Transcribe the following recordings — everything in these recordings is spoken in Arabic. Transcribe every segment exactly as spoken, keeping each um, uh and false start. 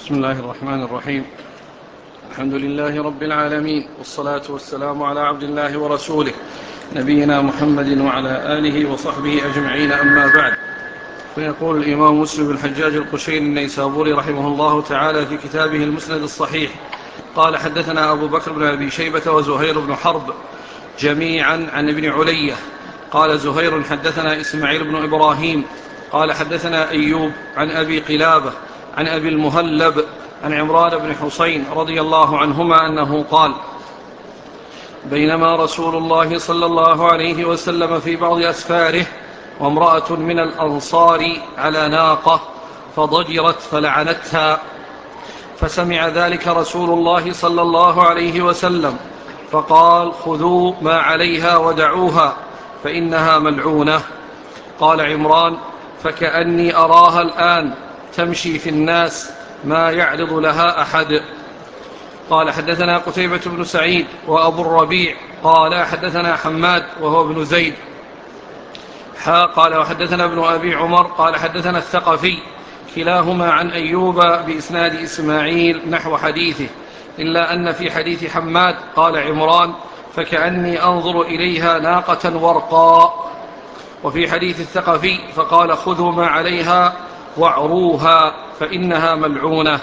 بسم الله الرحمن الرحيم. الحمد لله رب العالمين، والصلاة والسلام على عبد الله ورسوله نبينا محمد وعلى آله وصحبه أجمعين، أما بعد. فيقول الإمام مسلم بن الحجاج القشيري النيسابوري رحمه الله تعالى في كتابه المسند الصحيح قال: حدثنا أبو بكر بن أبي شيبة وزهير بن حرب جميعا عن ابن علية قال زهير: حدثنا إسماعيل بن إبراهيم قال: حدثنا أيوب عن أبي قلابة عن أبي المهلب عن عمران بن حسين رضي الله عنهما أنه قال: بينما رسول الله صلى الله عليه وسلم في بعض أسفاره وامرأة من الأنصار على ناقة فضجرت فلعنتها، فسمع ذلك رسول الله صلى الله عليه وسلم فقال: خذوا ما عليها ودعوها فإنها ملعونة. قال عمران: فكأني أراها الآن تمشي في الناس ما يعرض لها أحد. قال: حدثنا قتيبة بن سعيد وأبو الربيع قال: حدثنا حماد وهو ابن زيد حا قال: وحدثنا ابن أبي عمر قال: حدثنا الثقفي كلاهما عن أيوب بإسناد إسماعيل نحو حديثه، إلا أن في حديث حماد قال عمران: فكأني أنظر إليها ناقة ورقاء، وفي حديث الثقفي فقال: خذوا ما عليها واعروها فإنها ملعونة.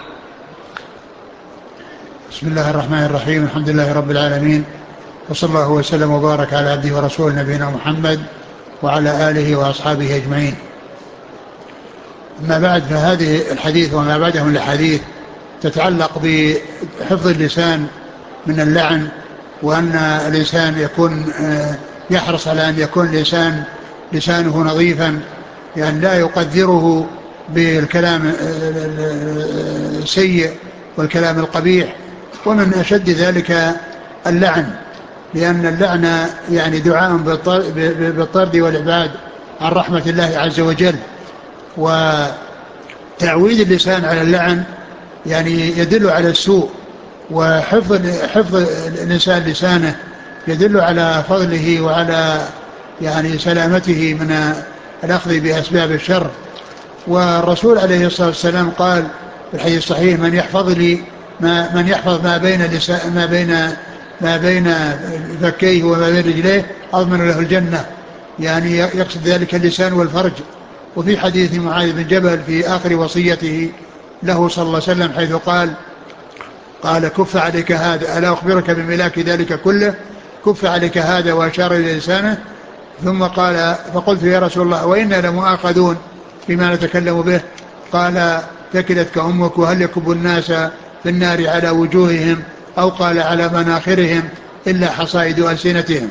بسم الله الرحمن الرحيم. الحمد لله رب العالمين، وصلى الله وسلم وبارك على عبده ورسوله نبينا محمد وعلى آله وأصحابه أجمعين. أما بعد، فهذه الحديث وما بعده من الحديث تتعلق بحفظ اللسان من اللعن، وأن الإنسان يكون يحرص على أن يكون لسان لسانه نظيفا، يعني لا يقدره بالكلام السيء والكلام القبيح. ومن أشد ذلك اللعن، لأن اللعن يعني دعاء بالطرد والإبعاد عن رحمة الله عز وجل، وتعويد اللسان على اللعن يعني يدل على السوء، وحفظ حفظ الإنسان لسانه يدل على فضله وعلى يعني سلامته من الأخذ بأسباب الشر. والرسول عليه الصلاة والسلام قال في الحديث الصحيح: من يحفظ لي ما من يحفظ ما بين لسان ما بين ما بين فكيه وما بين رجليه أضمن له الجنة، يعني يقصد ذلك اللسان والفرج. وفي حديث معاذ بن جبل في آخر وصيته له صلى الله عليه وسلم حيث قال قال كف عليك هذا، ألا أخبرك بملاك ذلك كله؟ كف عليك هذا، وأشار إلى لسانه. ثم قال: فقلت يا رسول الله وإنا لمؤاخذون بما نتكلم به؟ قال: ثكلتك أمك، وهل يكب الناس في النار على وجوههم أو قال على مناخرهم إلا حصائد ألسنتهم.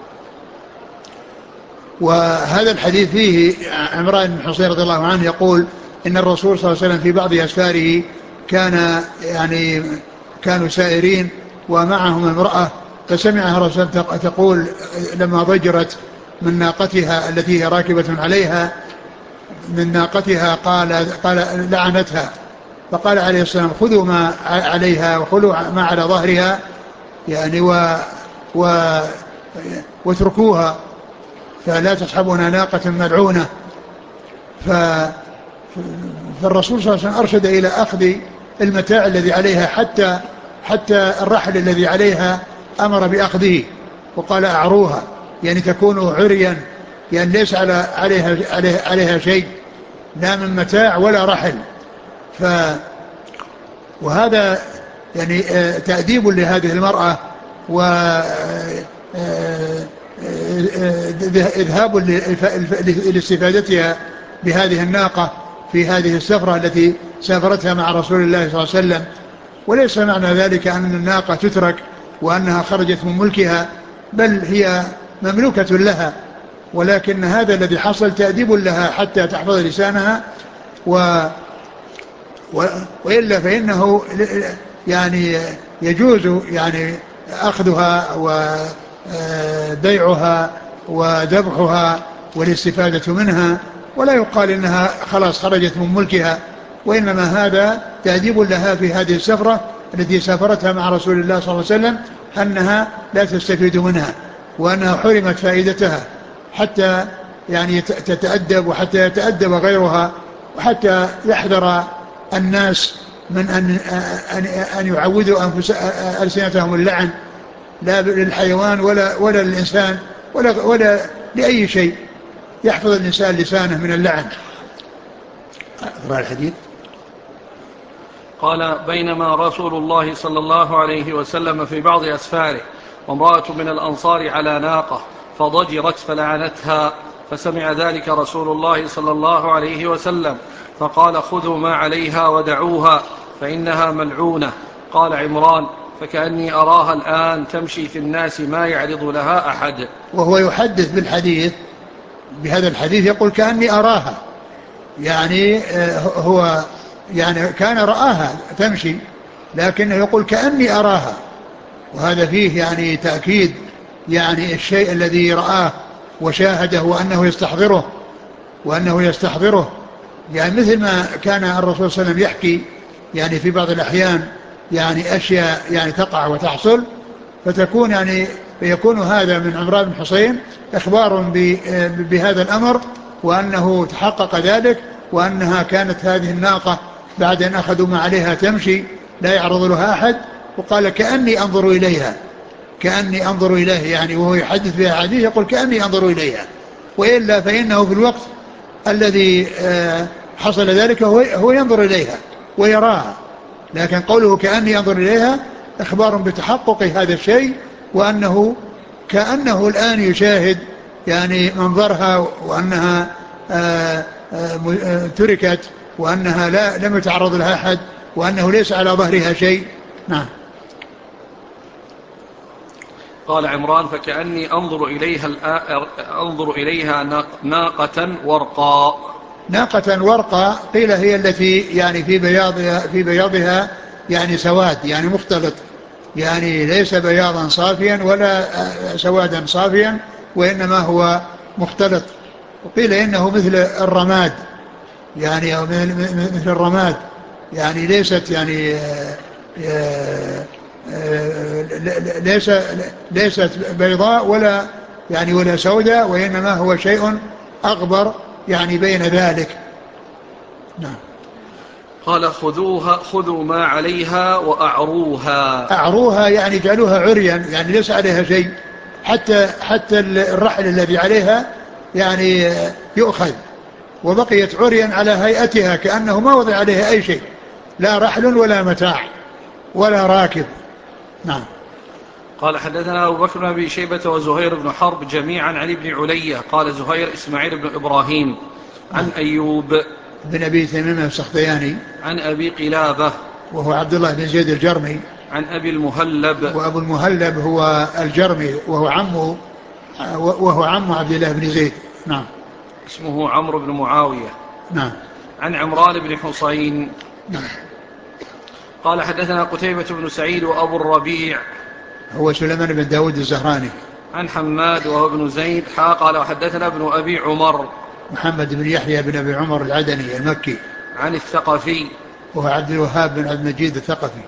وهذا الحديث فيه عمران بن حسين رضي الله عنه يقول إن الرسول صلى الله عليه وسلم في بعض أسفاره كان يعني كانوا سائرين ومعهم امرأة، فسمعها الرسول تقول لما ضجرت من ناقتها التي هي راكبة عليها من ناقتها قال قال لعنتها، فقال عليه السلام: خذوا ما عليها وخذوا ما على ظهرها، يعني و و واتركوها فلا تصحبنا ناقة ملعونة. ف فالرسول صلى الله عليه وسلم أرشد إلى أخذ المتاع الذي عليها، حتى حتى الرحل الذي عليها أمر بأخذه، وقال: أعروها، يعني تكون عريا، يعني ليس على عليها عليها, عليها شيء، لا من متاع ولا رحل. ف وهذا يعني تأديب لهذه المرأة، وإذهاب لاستفادتها بهذه الناقة في هذه السفرة التي سافرتها مع رسول الله صلى الله عليه وسلم. وليس معنى ذلك أن الناقة تترك وأنها خرجت من ملكها، بل هي مملوكة لها، ولكن هذا الذي حصل تأديب لها حتى تحفظ لسانها، و وإلا فإنه يعني يجوز يعني أخذها وبيعها وذبحها والاستفادة منها، ولا يقال إنها خلاص خرجت من ملكها، وإنما هذا تأديب لها في هذه السفرة التي سافرتها مع رسول الله صلى الله عليه وسلم، أنها لا تستفيد منها وأنها حرمت فائدتها، حتى يعني تتأدب وحتى يتأدب غيرها، وحتى يحذر الناس من أن, أن, أن يعودوا أنفس ألسنتهم اللعن، لا للحيوان ولا, ولا للإنسان ولا, ولا لأي شيء، يحفظ الإنسان لسانه من اللعن. أقرأ الحديث. قال: بينما رسول الله صلى الله عليه وسلم في بعض أسفاره وامرأة من الأنصار على ناقة فضجرت فلعنتها، فسمع ذلك رسول الله صلى الله عليه وسلم فقال: خذوا ما عليها ودعوها فإنها ملعونة. قال عمران: فكأني أراها الآن تمشي في الناس ما يعرض لها أحد. وهو يحدث بالحديث بهذا الحديث يقول: كأني أراها، يعني هو يعني كان رآها تمشي، لكنه يقول: كأني أراها، وهذا فيه يعني تأكيد يعني الشيء الذي رآه وشاهده وأنه يستحضره وأنه يستحضره يعني مثل ما كان الرسول صلى الله عليه وسلم يحكي يعني في بعض الأحيان يعني أشياء يعني تقع وتحصل، فتكون يعني فيكون هذا من عمران بن حسين إخبار بهذا الأمر، وأنه تحقق ذلك، وأنها كانت هذه الناقة بعد أن أخذوا ما عليها تمشي لا يعرض لها أحد، وقال: كأني أنظر إليها، كأني أنظر إليها، يعني وهو يحدث بها حديث يقول: كأني أنظر إليها، وإلا فإنه في الوقت الذي حصل ذلك هو ينظر إليها ويراها، لكن قوله كأني أنظر إليها إخبار بتحقق هذا الشيء، وأنه كأنه الآن يشاهد يعني منظرها، وأنها آآ آآ تركت، وأنها لا لم يتعرض لها أحد، وأنه ليس على ظهرها شيء. نعم. قال عمران: فكأني أنظر إليها أنظر إليها ناقة ورقاء. ناقة ورقاء قيل هي التي يعني في بياضها في بياضها يعني سواد، يعني مختلط، يعني ليس بياضا صافيا ولا سوادا صافيا، وإنما هو مختلط، وقيل إنه مثل الرماد، يعني أو مثل الرماد، يعني ليست يعني ليس ليست بيضاء ولا يعني ولا سوداء، وإنما هو شيء أغبر يعني بين ذلك. نعم. قال: خذوها خذوا ما عليها وأعروها. أعروها يعني اجعلوها عريا، يعني ليس عليها شيء، حتى حتى الرحل الذي عليها يعني يؤخذ، وبقيت عريا على هيئتها كأنه ما وضع عليها أي شيء، لا رحل ولا متاع ولا راكب. نعم. قال: حدثنا أبو بكر بن أبي شيبة وزهير بن حرب جميعا عن ابن علية. قال زهير: إسماعيل بن إبراهيم عن نعم. أيوب بن أبي تميم السختياني، عن أبي قلابة وهو عبد الله بن زيد الجرمي، عن أبي المهلب وأبو المهلب هو الجرمي، وهو عمه وهو عم عبد الله بن زيد. نعم. اسمه عمرو بن معاوية. نعم. عن عمران بن حسين. نعم. قال: حدثنا قتيبة بن سعيد وأبو الربيع هو سليمان بن داود الزهراني. عن حماد وهو ابن زيد حا قال: وحدثنا ابن أبي عمر محمد بن يحيى بن أبي عمر العدني المكي، عن الثقفي وهو عبد الوهاب بن عبد المجيد الثقفي.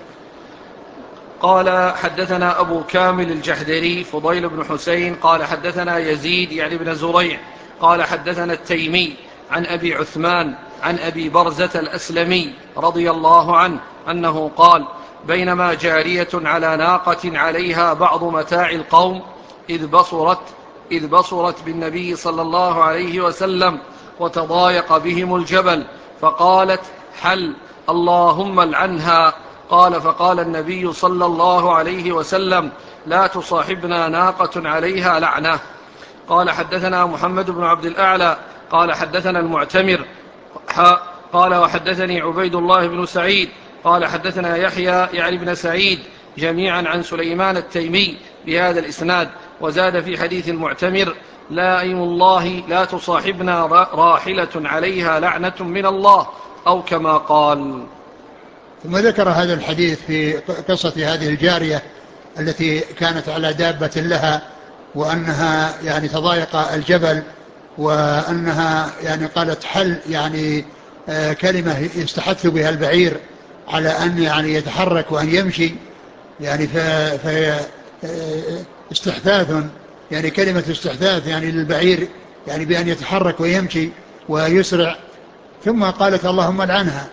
قال: حدثنا أبو كامل الجحدري فضيل بن حسين قال: حدثنا يزيد يعني بن زريع قال: حدثنا التيمي عن أبي عثمان عن أبي برزة الأسلمي رضي الله عنه أنه قال: بينما جارية على ناقة عليها بعض متاع القوم إذ بصرت, إذ بصرت بالنبي صلى الله عليه وسلم وتضايق بهم الجبل، فقالت: حل اللهم العنها. قال: فقال النبي صلى الله عليه وسلم: لا تصاحبنا ناقة عليها لعنة. قال: حدثنا محمد بن عبد الأعلى قال: حدثنا المعتمر قال: وحدثني عبيد الله بن سعيد قال: حدثنا يحيى يعني بن سعيد جميعا عن سليمان التيمي بهذا الإسناد، وزاد في حديث المعتمر: لا أيم الله لا تصاحبنا راحلة عليها لعنة من الله، أو كما قال. ثم ذكر هذا الحديث في قصة هذه الجارية التي كانت على دابة لها، وأنها يعني تضايق الجبل، وأنها يعني قالت حل، يعني آه كلمة يستحث بها البعير على أن يعني يتحرك وأن يمشي، يعني فهي آه استحثاث، يعني كلمة استحثاث يعني للبعير، يعني بأن يتحرك ويمشي ويسرع. ثم قالت: اللهم العنها.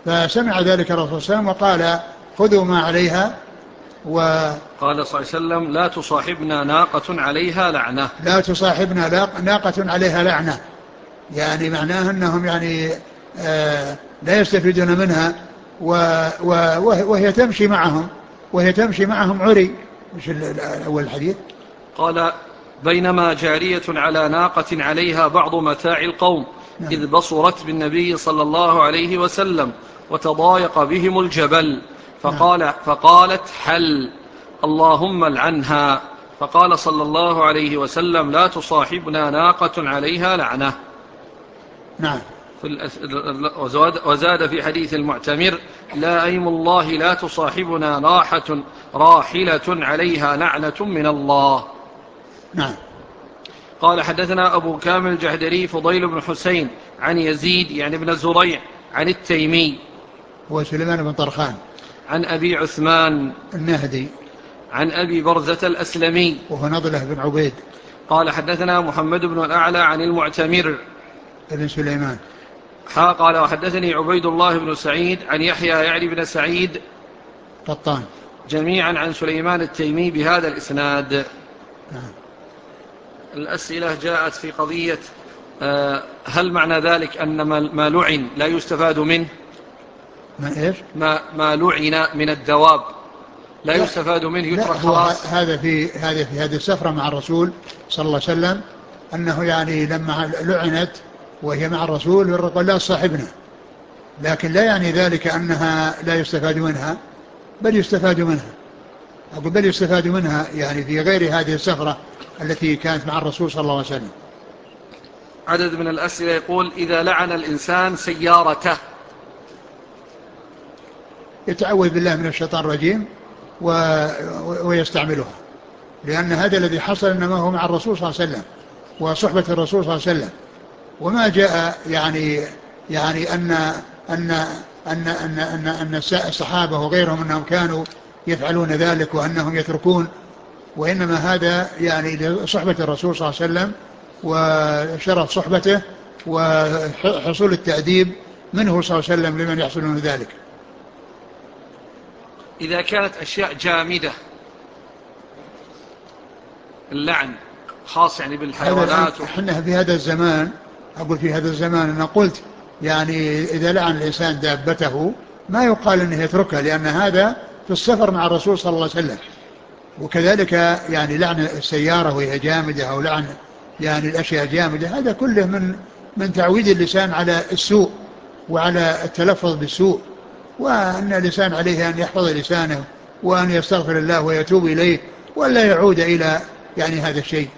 فسمع ذلك الرسول صلى الله عليه وسلم وقال خذوا ما عليها. وقال صلى الله عليه وسلم لا تصاحبنا ناقة عليها لعنة. لا تصاحبنا ناقة عليها لعنة، يعني معناه أنهم يعني آه لا يستفيدون منها وهي تمشي معهم وهي تمشي معهم عري. مش الأول الحديث؟ قال بينما جارية على ناقة عليها بعض متاع القوم نعم. إذ بصرت بالنبي صلى الله عليه وسلم وتضايق بهم الجبل فقال نعم. فقالت حل اللهم العنها، فقال صلى الله عليه وسلم لا تصاحبنا ناقة عليها لعنة. نعم. وزاد في حديث المعتمر لا أيم الله لا تصاحبنا راحة راحلة عليها لعنة من الله. نعم. قال حدثنا أبو كامل الجحدري فضيل بن حسين عن يزيد يعني بن زريع عن التيمي وسليمان بن طرخان عن أبي عثمان النهدي عن أبي برزة الأسلمي وهو نضلة بن عبيد. قال حدثنا محمد بن الأعلى عن المعتمر ابن سليمان. قال وحدثني عبيد الله بن سعيد عن يحيى يعني بن سعيد قطان جميعا عن سليمان التيمي بهذا الإسناد. نعم. الأسئلة جاءت في قضية هل معنى ذلك أن ما لعن لا يستفاد منه؟ ما إيش؟ ما, ما لعن من الدواب لا, لا يستفاد منه يترك خلاص. هذا في هذا في هذه السفرة مع الرسول صلى الله عليه وسلم أنه يعني لما لعنت وهي مع الرسول يقول لا صاحبنا، لكن لا يعني ذلك أنها لا يستفاد منها، بل يستفاد منها. أقول بل يستفاد منها يعني في غير هذه السفرة التي كانت مع الرسول صلى الله عليه وسلم. عدد من الأسئلة يقول إذا لعن الإنسان سيارته يتعوذ بالله من الشيطان الرجيم و... ويستعملها، لأن هذا الذي حصل إنما هو مع الرسول صلى الله عليه وسلم وصحبة الرسول صلى الله عليه وسلم، وما جاء يعني يعني أن أن أن أن أن, أن الصحابة وغيرهم أنهم كانوا يفعلون ذلك وأنهم يتركون، وإنما هذا يعني لصحبة الرسول صلى الله عليه وسلم وشرف صحبته وحصول التأديب منه صلى الله عليه وسلم لمن يحصلون ذلك. إذا كانت أشياء جامدة اللعن خاص يعني بالحيوانات. احنا في هذا الزمان أقول في هذا الزمان أنا قلت يعني إذا لعن الإنسان دابته ما يقال أنه يتركها، لأن هذا في السفر مع الرسول صلى الله عليه وسلم. وكذلك يعني لعن السيارة وهي جامدة أو لعن يعني الأشياء جامدة، هذا كله من من تعويد اللسان على السوء وعلى التلفظ بالسوء، وأن اللسان عليه أن يحفظ لسانه وأن يستغفر الله ويتوب إليه ولا يعود إلى يعني هذا الشيء.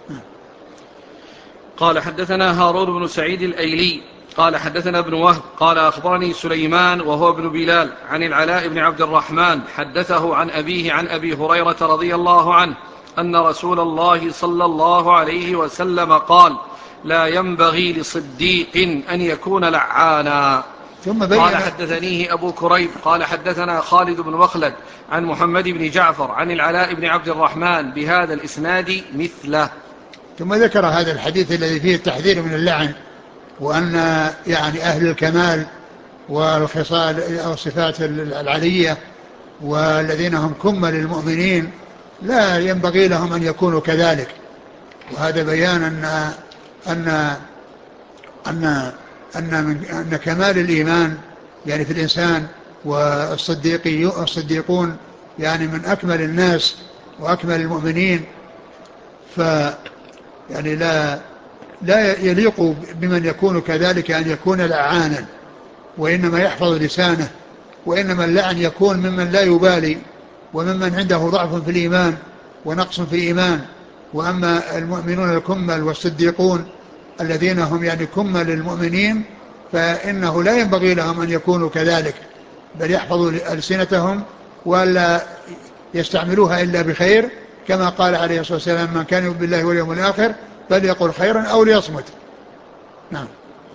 قال حدثنا هارون بن سعيد الأيلي قال حدثنا ابن وهب قال أخبرني سليمان وهو ابن بلال عن العلاء بن عبد الرحمن حدثه عن أبيه عن أبي هريرة رضي الله عنه أن رسول الله صلى الله عليه وسلم قال لا ينبغي لصديق أن يكون لعانا. ثم قال حدثنيه أبو كريب قال حدثنا خالد بن مخلد عن محمد بن جعفر عن العلاء بن عبد الرحمن بهذا الإسناد مثله. ثم ذكر هذا الحديث الذي فيه التحذير من اللعن، وأن يعني أهل الكمال والخصال أو الصفات العلية والذين هم كمل المؤمنين لا ينبغي لهم أن يكونوا كذلك. وهذا بيان أن أن أن أن, من أن كمال الإيمان يعني في الإنسان، والصديقون يعني من أكمل الناس وأكمل المؤمنين، ف يعني لا لا يليق بمن يكون كذلك أن يكون لعانا، وإنما يحفظ لسانه، وإنما اللعن يكون ممن لا يبالي وممن عنده ضعف في الإيمان ونقص في الإيمان. وأما المؤمنون الكمل والصديقون الذين هم يعني كمل المؤمنين فإنه لا ينبغي لهم أن يكونوا كذلك، بل يحفظوا ألسنتهم ولا يستعملوها إلا بخير، كما قال عليه الصلاة والسلام من كان يؤمن بالله واليوم الآخر فليقل خيرا أو ليصمت. نعم.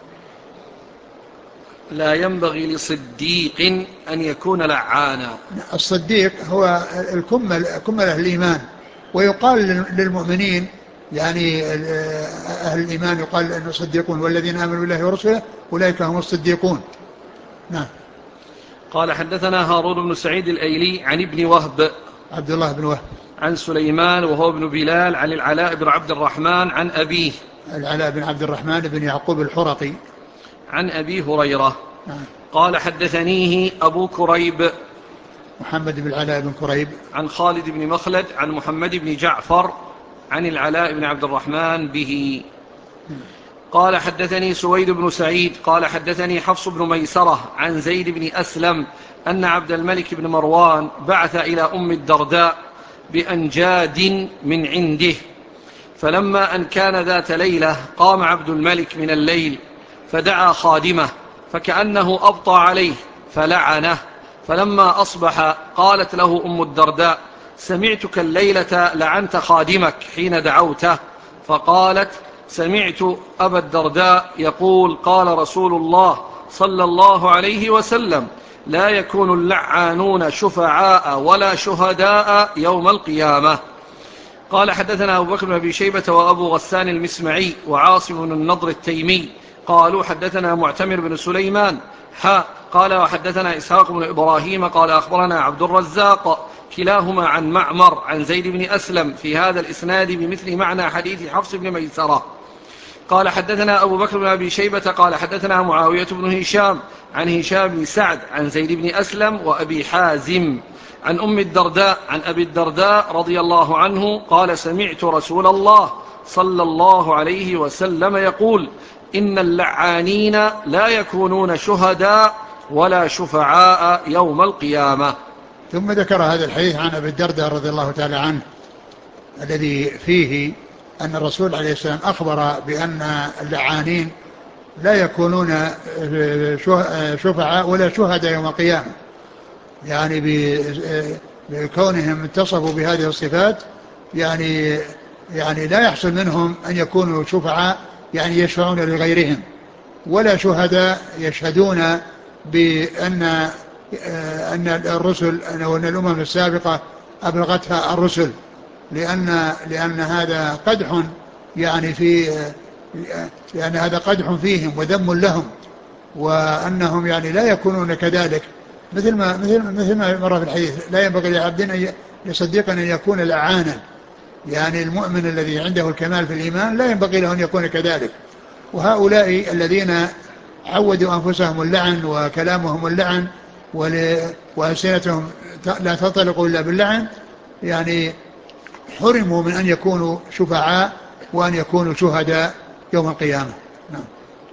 لا ينبغي لصديق أن يكون لعانا. الصديق هو الكمل كمل أهل الإيمان، ويقال للمؤمنين يعني أهل الإيمان يقال أن الصديقون والذين آمنوا بالله ورسوله أولئك هم الصديقون. نعم. قال حدثنا هارون بن سعيد الأيلي عن ابن وهب عبد الله بن وهب عن سليمان وهو ابن بلال عن العلاء بن عبد الرحمن عن أبيه العلاء بن عبد الرحمن بن يعقوب الحرقي عن أبي هريرة نعم. قال حدثنيه أبو كريب محمد بن العلاء بن كريب عن خالد بن مخلد عن محمد بن جعفر عن العلاء بن عبد الرحمن به. قال حدثني سويد بن سعيد قال حدثني حفص بن ميسرة عن زيد بن أسلم أن عبد الملك بن مروان بعث إلى أم الدرداء بأنجاد من عنده، فلما أن كان ذات ليلة قام عبد الملك من الليل فدعا خادمه فكأنه أبطى عليه فلعنه، فلما أصبح قالت له أم الدرداء: سمعتك الليلة لعنت خادمك حين دعوته، فقالت: سمعت أبا الدرداء يقول: قال رسول الله صلى الله عليه وسلم: لا يكون اللعانون شفعاء ولا شهداء يوم القيامة. قال حدثنا أبو بكر بن أبي شيبة وأبو غسان المسمعي وعاصم بن النضر التيمي قالوا حدثنا معتمر بن سليمان ها قال وحدثنا إسحاق بن إبراهيم قال أخبرنا عبد الرزاق كلاهما عن معمر عن زيد بن أسلم في هذا الإسناد بمثل معنى حديث حفص بن ميسرة. قال حدثنا أبو بكر بن أبي شيبة قال حدثنا معاوية بن هشام عن هشام بن سعد عن زيد بن أسلم وأبي حازم عن أم الدرداء عن أبي الدرداء رضي الله عنه قال: سمعت رسول الله صلى الله عليه وسلم يقول: إن اللعانين لا يكونون شهداء ولا شفعاء يوم القيامة. ثم ذكر هذا الحديث عن أبي الدرداء رضي الله تعالى عنه الذي فيه أن الرسول عليه السلام أخبر بأن اللعانين لا يكونون شفعاء ولا شهداء يوم القيامة، يعني بكونهم اتصفوا بهذه الصفات يعني يعني لا يحصل منهم أن يكونوا شفعاء يعني يشفعون لغيرهم، ولا شهداء يشهدون بأن أن الرسل أو أن الأمم السابقة أبلغتها الرسل، لأن لأن هذا قدح يعني في لأن هذا قدح فيهم وذم لهم، وأنهم يعني لا يكونون كذلك، مثل ما مثل مثل ما مر في الحديث: لا ينبغي لعبد أن يصدق أن يكون لعانا، يعني المؤمن الذي عنده الكمال في الإيمان لا ينبغي له أن يكون كذلك. وهؤلاء الذين عودوا أنفسهم اللعن وكلامهم اللعن وألسنتهم لا تنطلق إلا باللعن يعني حرموا من أن يكونوا شفعاء وأن يكونوا شهداء يوم القيامة. نعم.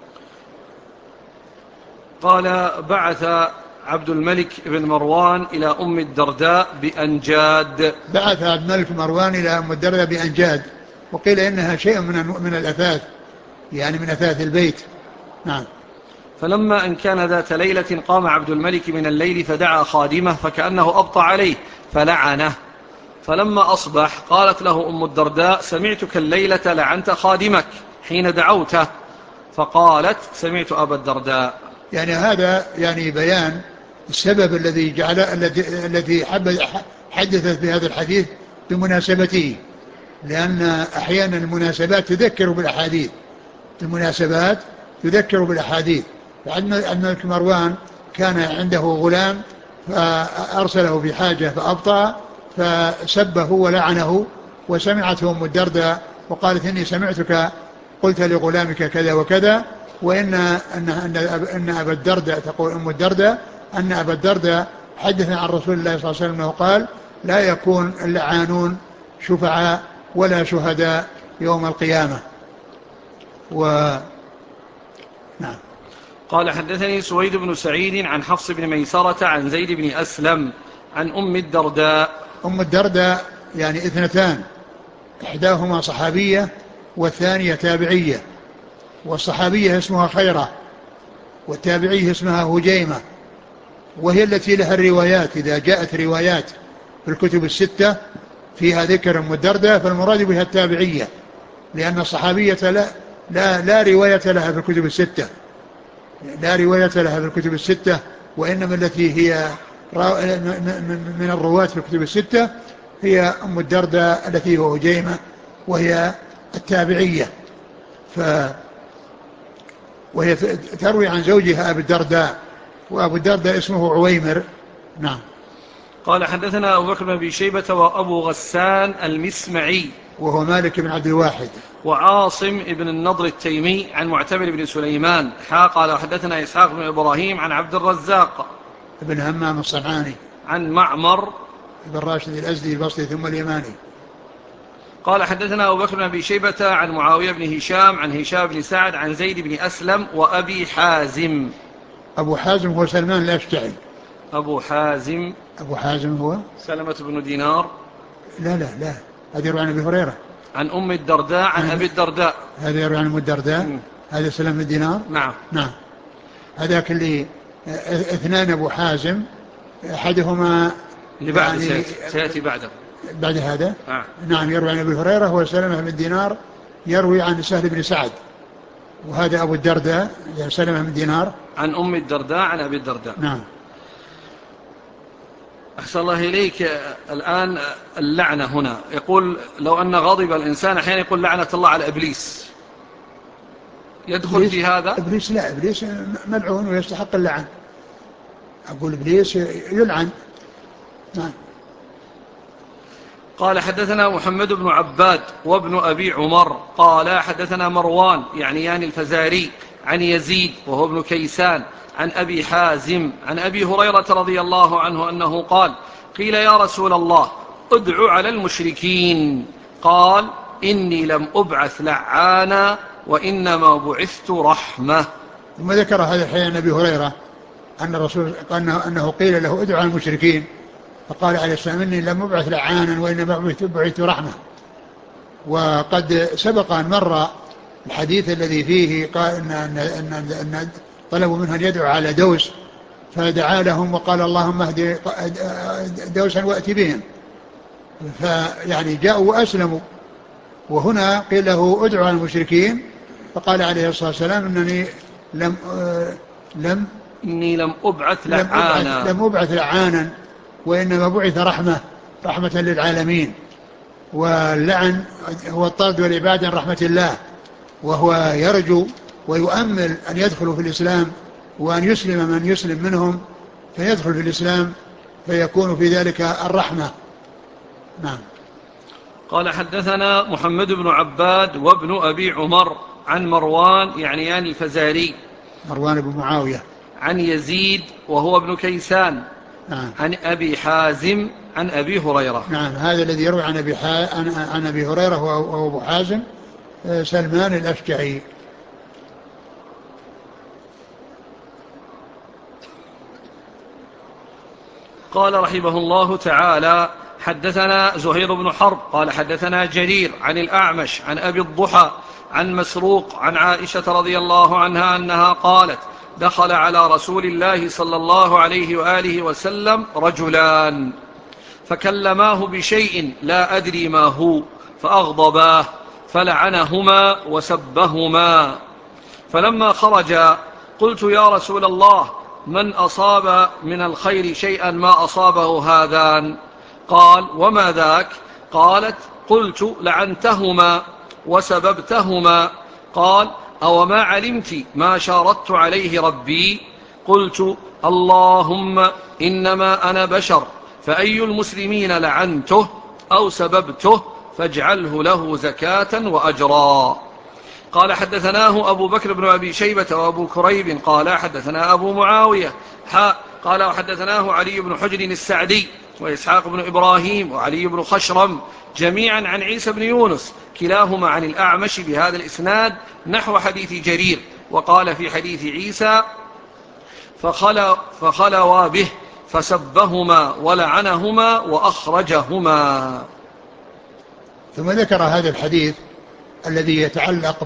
قال: بعث عبد الملك بن مروان إلى أم الدرداء بأنجاد. بعث عبد الملك مروان إلى أم الدرداء بأنجاد، وقيل إنها شيء من من الأثاث، يعني من أثاث البيت. نعم. فلما أن كان ذات ليلة قام عبد الملك من الليل فدعا خادمه فكأنه أبطى عليه فلعنه، فلما أصبح قالت له أم الدرداء: سمعتك الليلة لعنت خادمك حين دعوته، فقالت: سمعت أبا الدرداء. يعني هذا يعني بيان السبب الذي جعل الذي الذي حدثت بهذا الحديث بمناسبته، لأن أحيانا المناسبات تذكر بالأحاديث المناسبات تذكر بالأحاديث. فعبد الملك مروان كان عنده غلام فأرسله في حاجة فأبطأ فسبه ولعنه، وسمعته أم الدرداء وقالت: إني سمعتك قلت لغلامك كذا وكذا، وإن أن أن أن أبا الدرداء، تقول أم الدرداء، أن أبا الدرداء حدث عن رسول الله صلى الله عليه وسلم وقال: لا يكون اللعانون شفعاء ولا شهداء يوم القيامة. و نعم. قال حدثني سويد بن سعيد عن حفص بن ميسرة عن زيد بن أسلم عن أم الدرداء. أم الدرداء يعني اثنتان، إحداهما صحابية والثانية تابعية، والصحابية اسمها خيرة والتابعية اسمها هجيمة، وهي التي لها الروايات. إذا جاءت روايات في الكتب الستة فيها ذكر أم الدرداء فالمراد بها التابعية، لأن الصحابية لا, لا, لا رواية لها في الكتب الستة لا رواية لها في الكتب الستة وإنما التي هي من الرواة في الكتب الستة هي أم الدرداء التي هو هجيمة وهي التابعية. ف وهي تروي عن زوجها أبي الدرداء وأبو الدرداء اسمه عويمر. نعم. قال حدثنا أبو بكر بن أبي شيبة وأبو غسان المسمعي وهو مالك بن عبد الواحد. وعاصم بن النضر التيمي عن معتمر بن سليمان حا قال حدثنا إسحاق بن إبراهيم عن عبد الرزاق بن همام الصنعاني عن معمر بن راشد الأزدي البصري ثم اليماني. قال حدثنا أبو بكر بن أبي شيبة عن معاوية بن هشام عن هشام بن سعد عن زيد بن أسلم وأبي حازم. أبو حازم هو سلمان الأشجعي. أبو حازم أبو حازم هو سلمة بن دينار. لا لا لا هذا يروي عن أبي هريرة. عن أم الدرداء عن أبي الدرداء. هذا يروي عن أم الدرداء. هذا سلمة بن دينار. نعم نعم. هذاك اللي اثنان أبو حازم أحدهما اللي بعد يعني سيأتي, سيأتي بعده بعد هذا. آه. نعم يروي عن أبي هريرة هو سلمة بن دينار يروي عن سهل بن سعد. وهذا أبو الدرداء يعني سلمة بن دينار عن أم الدرداء عن أبي الدرداء. نعم. أحسن الله إليك. الآن اللعنة هنا يقول لو أن غضب الإنسان أحيانا يقول لعنة الله على إبليس، يدخل إبليس في هذا؟ إبليس لا إبليس ملعون ويستحق اللعن. أقول إبليس يلعن. نعم. قال حدثنا محمد بن عباد وابن أبي عمر قال حدثنا مروان يعني يعني الفزاري عن يزيد وهو ابن كيسان عن أبي حازم عن أبي هريرة رضي الله عنه أنه قال قيل يا رسول الله ادع على المشركين قال إني لم أبعث لعانا وإنما بعثت رحمة. ثم ذكر هذا الحديث عن أبي هريرة أن الرسول أنه, أنه قيل له ادع على المشركين فقال عليه السلام إني لم أبعث لعانا وإنما بعثت رحمة. وقد سبق أن مر الحديث الذي فيه قال إن, إن, إن, إن طلبوا منه أن يدعو على دوس فدعا لهم وقال اللهم اهدي دوسا وأتي بهم، فيعني جاءوا وأسلموا. وهنا قيل له ادعو على المشركين فقال عليه الصلاة والسلام إنني لم لم إني لم أبعث لعانا لم أبعث لعانا وإنما بعث رحمة رحمة للعالمين. واللعن هو الطرد والإبعاد عن رحمة الله، وهو يرجو ويؤمل أن يدخلوا في الإسلام وأن يسلم من يسلم منهم فيدخل في الإسلام فيكون في ذلك الرحمة. نعم. قال حدثنا محمد بن عباد وابن أبي عمر عن مروان يعني يعني الفزاري مروان بن معاوية عن يزيد وهو ابن كيسان نعم. عن أبي حازم عن أبي هريرة. نعم. هذا الذي يروي عن أبي, حا... عن... عن أبي هريرة وهو أبو حازم سلمان الأشجعي. قال رحمه الله تعالى حدثنا زهير بن حرب قال حدثنا جرير عن الأعمش عن أبي الضحى عن مسروق عن عائشة رضي الله عنها أنها قالت دخل على رسول الله صلى الله عليه وآله وسلم رجلان فكلماه بشيء لا أدري ما هو فأغضباه فلعنهما وسبهما. فلما خرجا قلت يا رسول الله من أصاب من الخير شيئا ما أصابه هذان؟ قال وما ذاك؟ قالت قلت لعنتهما وسببتهما. قال أو ما علمت ما شاردت عليه ربي؟ قلت اللهم إنما أنا بشر فأي المسلمين لعنته أو سببته فاجعله له زكاة وأجرا. قال حدثناه أبو بكر بن أبي شيبة وأبو كريب قال حدثنا أبو معاوية حاء قال وحدثناه علي بن حجر السعدي وإسحاق بن إبراهيم وعلي بن خشرم جميعا عن عيسى بن يونس كلاهما عن الأعمش بهذا الإسناد نحو حديث جرير. وقال في حديث عيسى فخلوا, فخلوا به فسبهما ولعنهما وأخرجهما. ثم ذكر هذا الحديث الذي يتعلق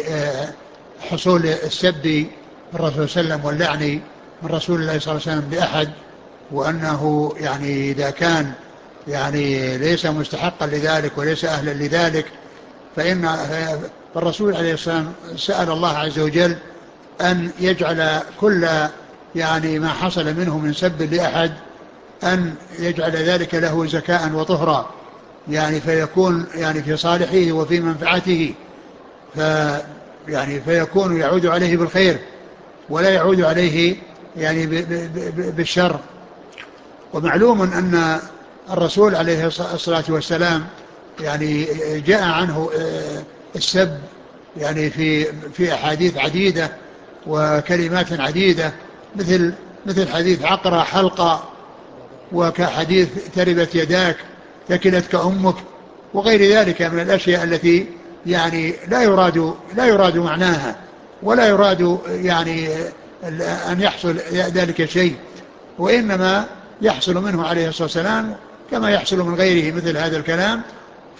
بحصول السب من الرسول صلى الله عليه وسلم واللعن من رسول الله صلى الله عليه وسلم لأحد، وأنه يعني إذا كان يعني ليس مستحقا لذلك وليس أهلا لذلك فإن الرسول عليه الصلاة والسلام سأل الله عز وجل أن يجعل كل يعني ما حصل منه من سب لأحد أن يجعل ذلك له زكاء وطهرا، يعني فيكون يعني في صالحه وفي منفعته، في يعني فيكون يعود عليه بالخير ولا يعود عليه يعني بالشر. ومعلوم أن الرسول عليه الصلاة والسلام يعني جاء عنه السب يعني في في أحاديث عديدة وكلمات عديدة، مثل مثل حديث عقرة حلقة، وكحديث تربت يداك ثكلتك أمك، وغير ذلك من الأشياء التي يعني لا يراد لا يراد معناها، ولا يراد يعني أن يحصل ذلك شيء، وإنما يحصل منه عليه الصلاة والسلام كما يحصل من غيره مثل هذا الكلام. ف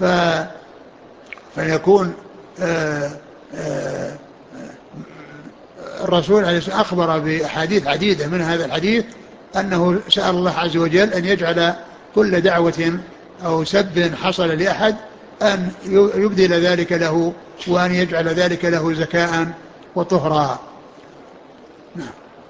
فيكون آآ آآ الرسول عليه الصلاة والسلام أخبر بأحاديث عديدة من هذا الحديث أنه سأل الله عز وجل أن يجعل كل دعوة أو سب حصل لأحد أن يبدل ذلك له، وأن يجعل ذلك له زكاء وطهرا. نعم.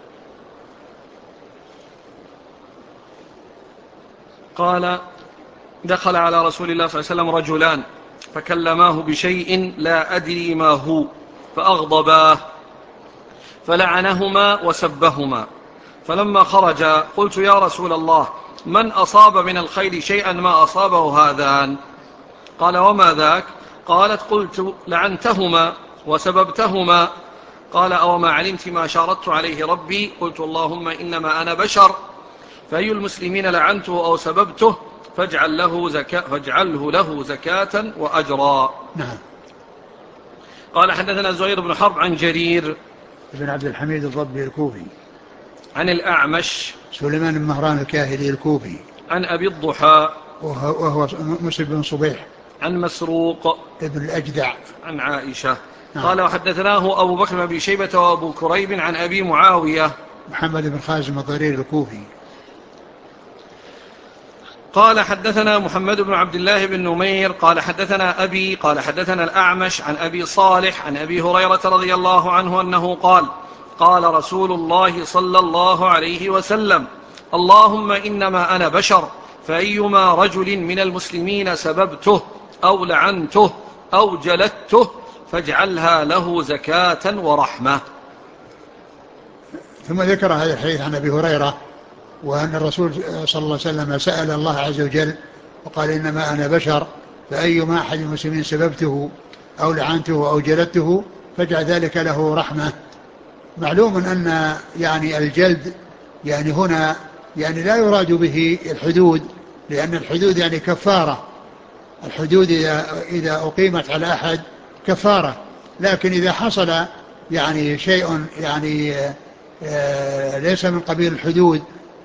قال: دخل على رسول الله صلى الله عليه وسلم رجلان فكلماه بشيء لا أدري ما هو، فأغضباه فلعنهما وسبهما، فلما خرج قلت: يا رسول الله، من أصاب من الخير شيئا ما أصابه هذان؟ قال: وما ذاك؟ قالت: قلت: لعنتهما وسببتهما. قال: أوما علمت ما شاردت عليه ربي؟ قلت: اللهم إنما أنا بشر، فأي المسلمين لعنته أو سببته فاجعل له زكاة فاجعله له زكاة وأجرا. نعم. قال: حدثنا زهير بن حرب عن جرير بن عبد الحميد الضبي الكوفي، عن الأعمش سليمان بن مهران الكاهلي الكوفي، عن أبي الضحى وهو مسلم بن صبيح، عن مسروق ابن الأجدع، عن عائشة. نعم. قال: وحدثناه أبو بكر بن أبي شيبة وأبو كريب عن أبي معاوية محمد بن خازم الضرير الكوفي. قال: حدثنا محمد بن عبد الله بن نمير قال: حدثنا أبي قال: حدثنا الأعمش عن أبي صالح عن أبي هريرة رضي الله عنه أنه قال: قال رسول الله صلى الله عليه وسلم: اللهم إنما أنا بشر، فأيما رجل من المسلمين سببته أو لعنته أو جلدته فاجعلها له زكاة ورحمة. ثم ذكر هذا الحديث عن أبي هريرة، وأن الرسول صلى الله عليه وسلم سأل الله عز وجل وقال: إنما أنا بشر، فأيما أحد المسلمين سببته أو لعنته أو جلدته فاجعل ذلك له رحمة. معلوم أن يعني الجلد يعني هنا يعني لا يراد به الحدود، لأن الحدود يعني كفارة، الحدود إذا, إذا أقيمت على أحد كفارة، لكن إذا حصل يعني شيء يعني ليس من قبيل الحدود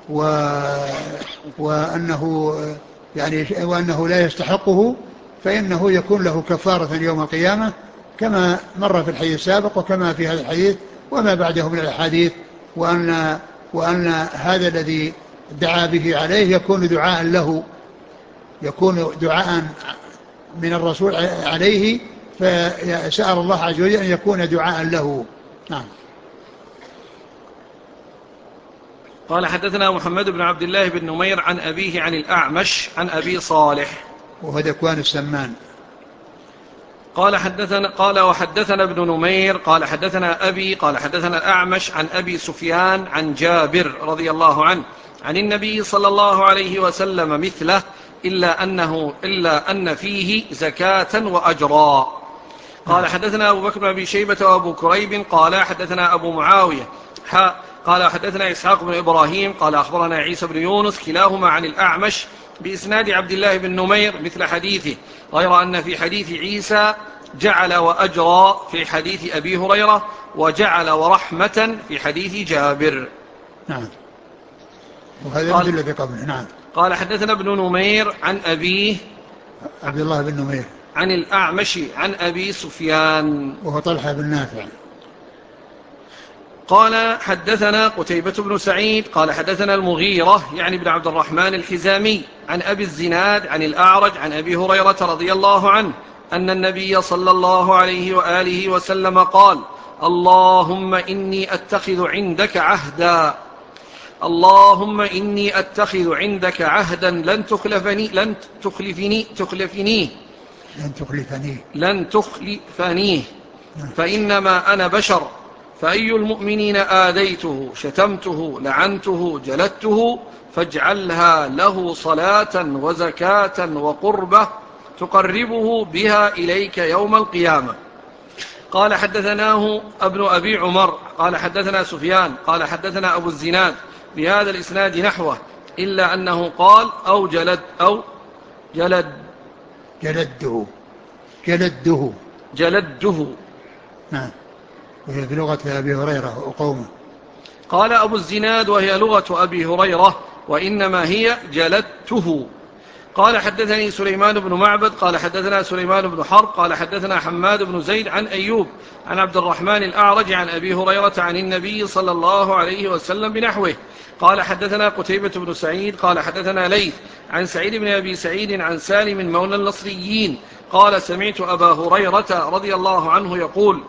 وأنه يعني وأنه لا يستحقه، فإنه يكون له كفارة يوم القيامة، كما مر في الحديث السابق وكما في هذا الحديث وما بعده من الأحاديث، وأن, وأن هذا الذي دعا به عليه يكون دعاء له، يكون دعاء من الرسول عليه، فسأل الله عز وجل أن يكون دعاء له. نعم. قال: حدثنا محمد بن عبد الله بن نمير عن أبيه عن الأعمش عن أبي صالح وهو ذكوان السمان. قال: حدثنا قال وحدثنا ابن نمير قال: حدثنا أبي قال: حدثنا الأعمش عن أبي سفيان عن جابر رضي الله عنه عن النبي صلى الله عليه وسلم مثله، إلا أنه إلا أن فيه زكاة وأجرا. قال: حدثنا أبو بكر بن أبي شيبة وأبو كريب قال: حدثنا أبو معاوية قال: حدثنا إسحاق بن إبراهيم قال: أخبرنا عيسى بن يونس كلاهما عن الأعمش بإسناد عبد الله بن نمير مثل حديثه، غير أن في حديث عيسى جعل وأجرى في حديث أبي هريرة، وجعل ورحمة في حديث جابر. نعم. وهذا مثل الذي قبله. نعم. قال: حدثنا ابن نمير عن أبيه عبد الله بن نمير عن الأعمش عن أبي سفيان وهو طلحة بن نافع. قال: حدثنا قتيبة بن سعيد قال: حدثنا المغيرة يعني بن عبد الرحمن الحزامي عن أبي الزناد عن الأعرج عن أبي هريرة رضي الله عنه أن النبي صلى الله عليه وآله وسلم قال: اللهم إني أتخذ عندك عهدا اللهم إني أتخذ عندك عهدا لن تخلفني لن تخلفني تخلفنيه لن تخلفنيه لن تخلفنيه فإنما أنا بشر، فأي المؤمنين آذيته شتمته لعنته جلدته فاجعلها له صلاة وزكاة وقربة تقربه بها إليك يوم القيامة. قال حدثناه ابن أبي عمر قال حدثنا سفيان قال حدثنا أبو الزناد بهذا الإسناد نحوه إلا أنه قال أو جلد أو جلد جلده جلده جلده نعم، وهي في لغة أبي هريرة وقومه. قال أبو الزناد وهي لغة أبي هريرة وإنما هي جلدته. قال حدثني سليمان بن معبد قال حدثنا سليمان بن حرب قال حدثنا حماد بن زيد عن أيوب عن عبد الرحمن الأعرج عن أبي هريرة عن النبي صلى الله عليه وسلم بنحوه. قال حدثنا قتيبة بن سعيد قال حدثنا ليث عن سعيد بن أبي سعيد عن سالم مولى النصريين قال سمعت أبا هريرة رضي الله عنه يقول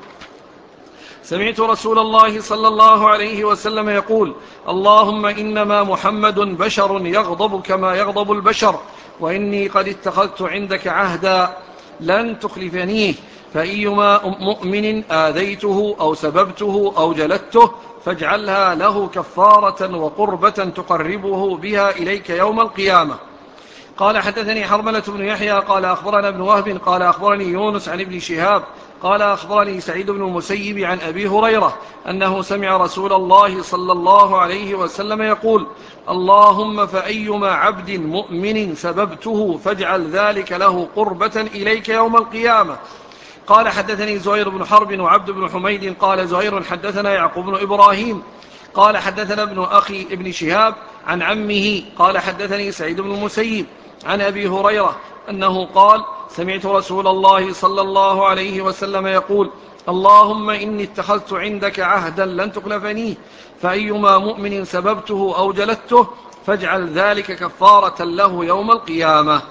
سمعت رسول الله صلى الله عليه وسلم يقول اللهم إنما محمد بشر يغضب كما يغضب البشر وإني قد اتخذت عندك عهدا لن تخلفنيه فأيما مؤمن آذيته أو سببته أو جلدته فاجعلها له كفارة وقربة تقربه بها إليك يوم القيامة. قال حدثني حرملة بن يحيى قال أخبرنا ابن وهب قال أخبرني يونس عن ابن شهاب قال أخبرني سعيد بن المسيب عن أبي هريرة أنه سمع رسول الله صلى الله عليه وسلم يقول اللهم فأيما عبد مؤمن سببته فاجعل ذلك له قربة إليك يوم القيامة. قال حدثني زهير بن حرب وعبد بن حميد قال زهير حدثنا يعقوب بن إبراهيم قال حدثنا ابن أخي ابن شهاب عن عمه قال حدثني سعيد بن المسيب عن أبي هريرة أنه قال سمعت رسول الله صلى الله عليه وسلم يقول اللهم إني اتخذت عندك عهدا لن تخلفنيه فأيما مؤمن سببته أو جلدته فاجعل ذلك كفارة له يوم القيامة.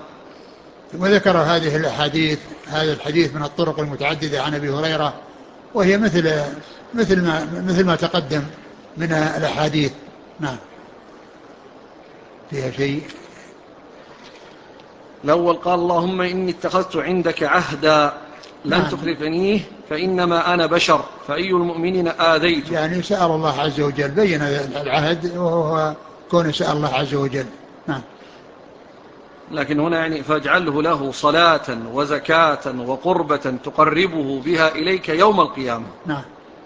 وذكر هذه الأحاديث هذا الحديث من الطرق المتعددة عن أبي هريرة وهي مثل مثل ما مثل ما تقدم من الأحاديث. نعم. فيها شيء. الأول قال اللهم إني اتخذت عندك عهدا لن نعم. تخلفنيه فإنما أنا بشر فأي المؤمنين آذيت يعني سأل الله عز وجل بين العهد وهو كون سأل الله عز وجل. نعم. لكن هنا يعني فاجعله له صلاة وزكاة وقربة تقربه بها إليك يوم القيامة. نعم.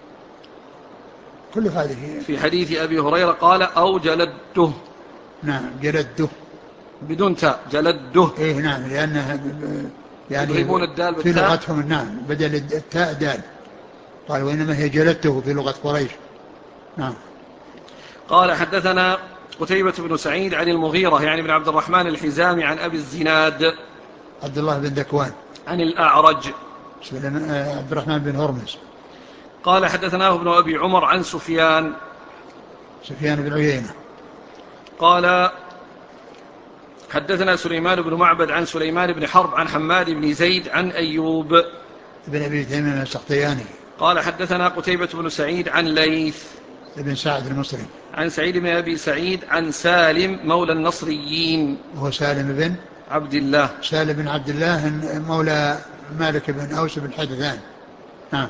كل هذه في حديث أبي هريرة قال أو جلدته. نعم جلدته بدون تاء جلده. إيه نعم لأنها يعني يضربون الدال بالتاء في لغتهم. نعم بدل التاء دال قال وإنما هي جلدته في لغة قريش. نعم. قال حدثنا قتيبة بن سعيد عن المغيرة يعني بن عبد الرحمن الحزامي عن أبي الزناد عبد الله بن ذكوان عن الأعرج عبد الرحمن بن هرمز قال حدثناه ابن أبي عمر عن سفيان سفيان بن عيينة قال حدثنا سليمان بن معبد عن سليمان بن حرب عن حماد بن زيد عن أيوب بن أبي تيمية السختياني قال حدثنا قتيبة بن سعيد عن ليث بن سعد المصري عن سعيد بن أبي سعيد عن سالم مولى النصريين وهو سالم بن عبد الله سالم بن عبد الله مولى مالك بن أوس بن حدثان. نعم.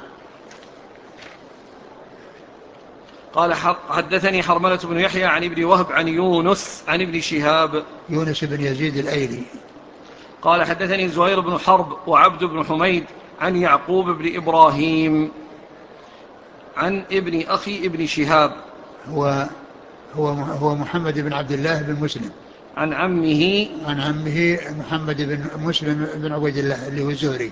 قال حدثني حرملة بن يحيى عن ابن وهب عن يونس عن ابن شهاب يونس بن يزيد الأيلي قال حدثني زهير بن حرب وعبد بن حميد عن يعقوب بن إبراهيم عن ابن أخي ابن شهاب هو هو هو محمد بن عبد الله بن مسلم عن عمه عن عمه محمد بن مسلم بن عبيد الله اللي هو الزهري.